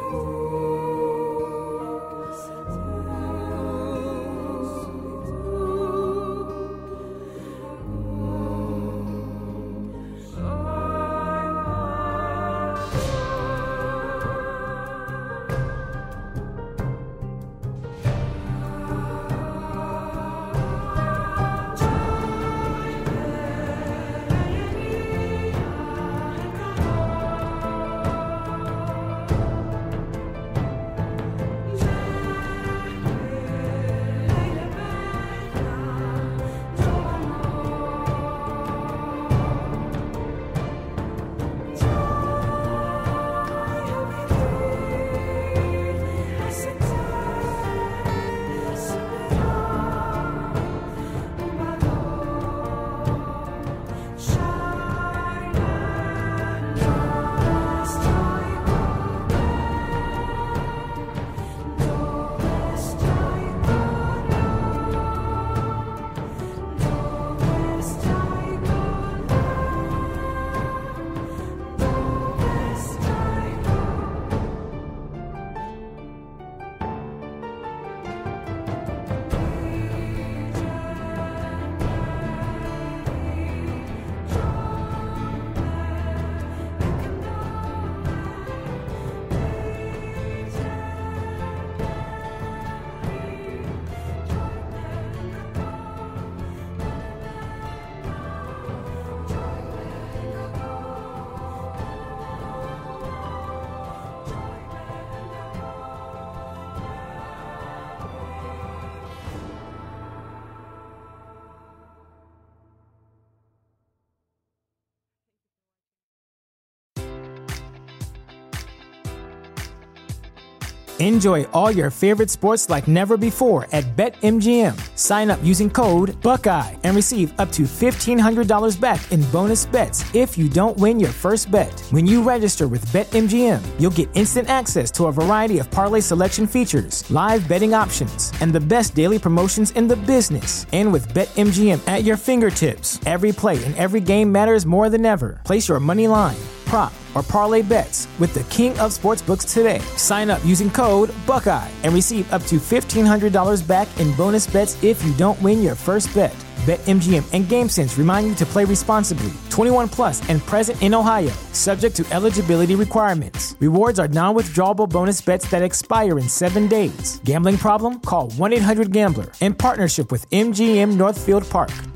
Enjoy all your favorite sports like never before at BetMGM. Sign up using code Buckeye and receive up to fifteen hundred dollars back in bonus bets if you don't win your first bet. When you register with BetMGM, you'll get instant access to a variety of parlay selection features, live betting options, and the best daily promotions in the business. And with BetMGM at your fingertips, every play and every game matters more than ever. Place your money line, prop, or parlay bets with the king of sportsbooks today. Sign up using code Buckeye and receive up to fifteen hundred dollars back in bonus bets if you don't win your first bet. BetMGM and GameSense remind you to play responsibly. twenty-one plus and present in Ohio, subject to eligibility requirements. Rewards are non-withdrawable bonus bets that expire in seven days. Gambling problem? Call one eight hundred gambler in partnership with M G M Northfield Park.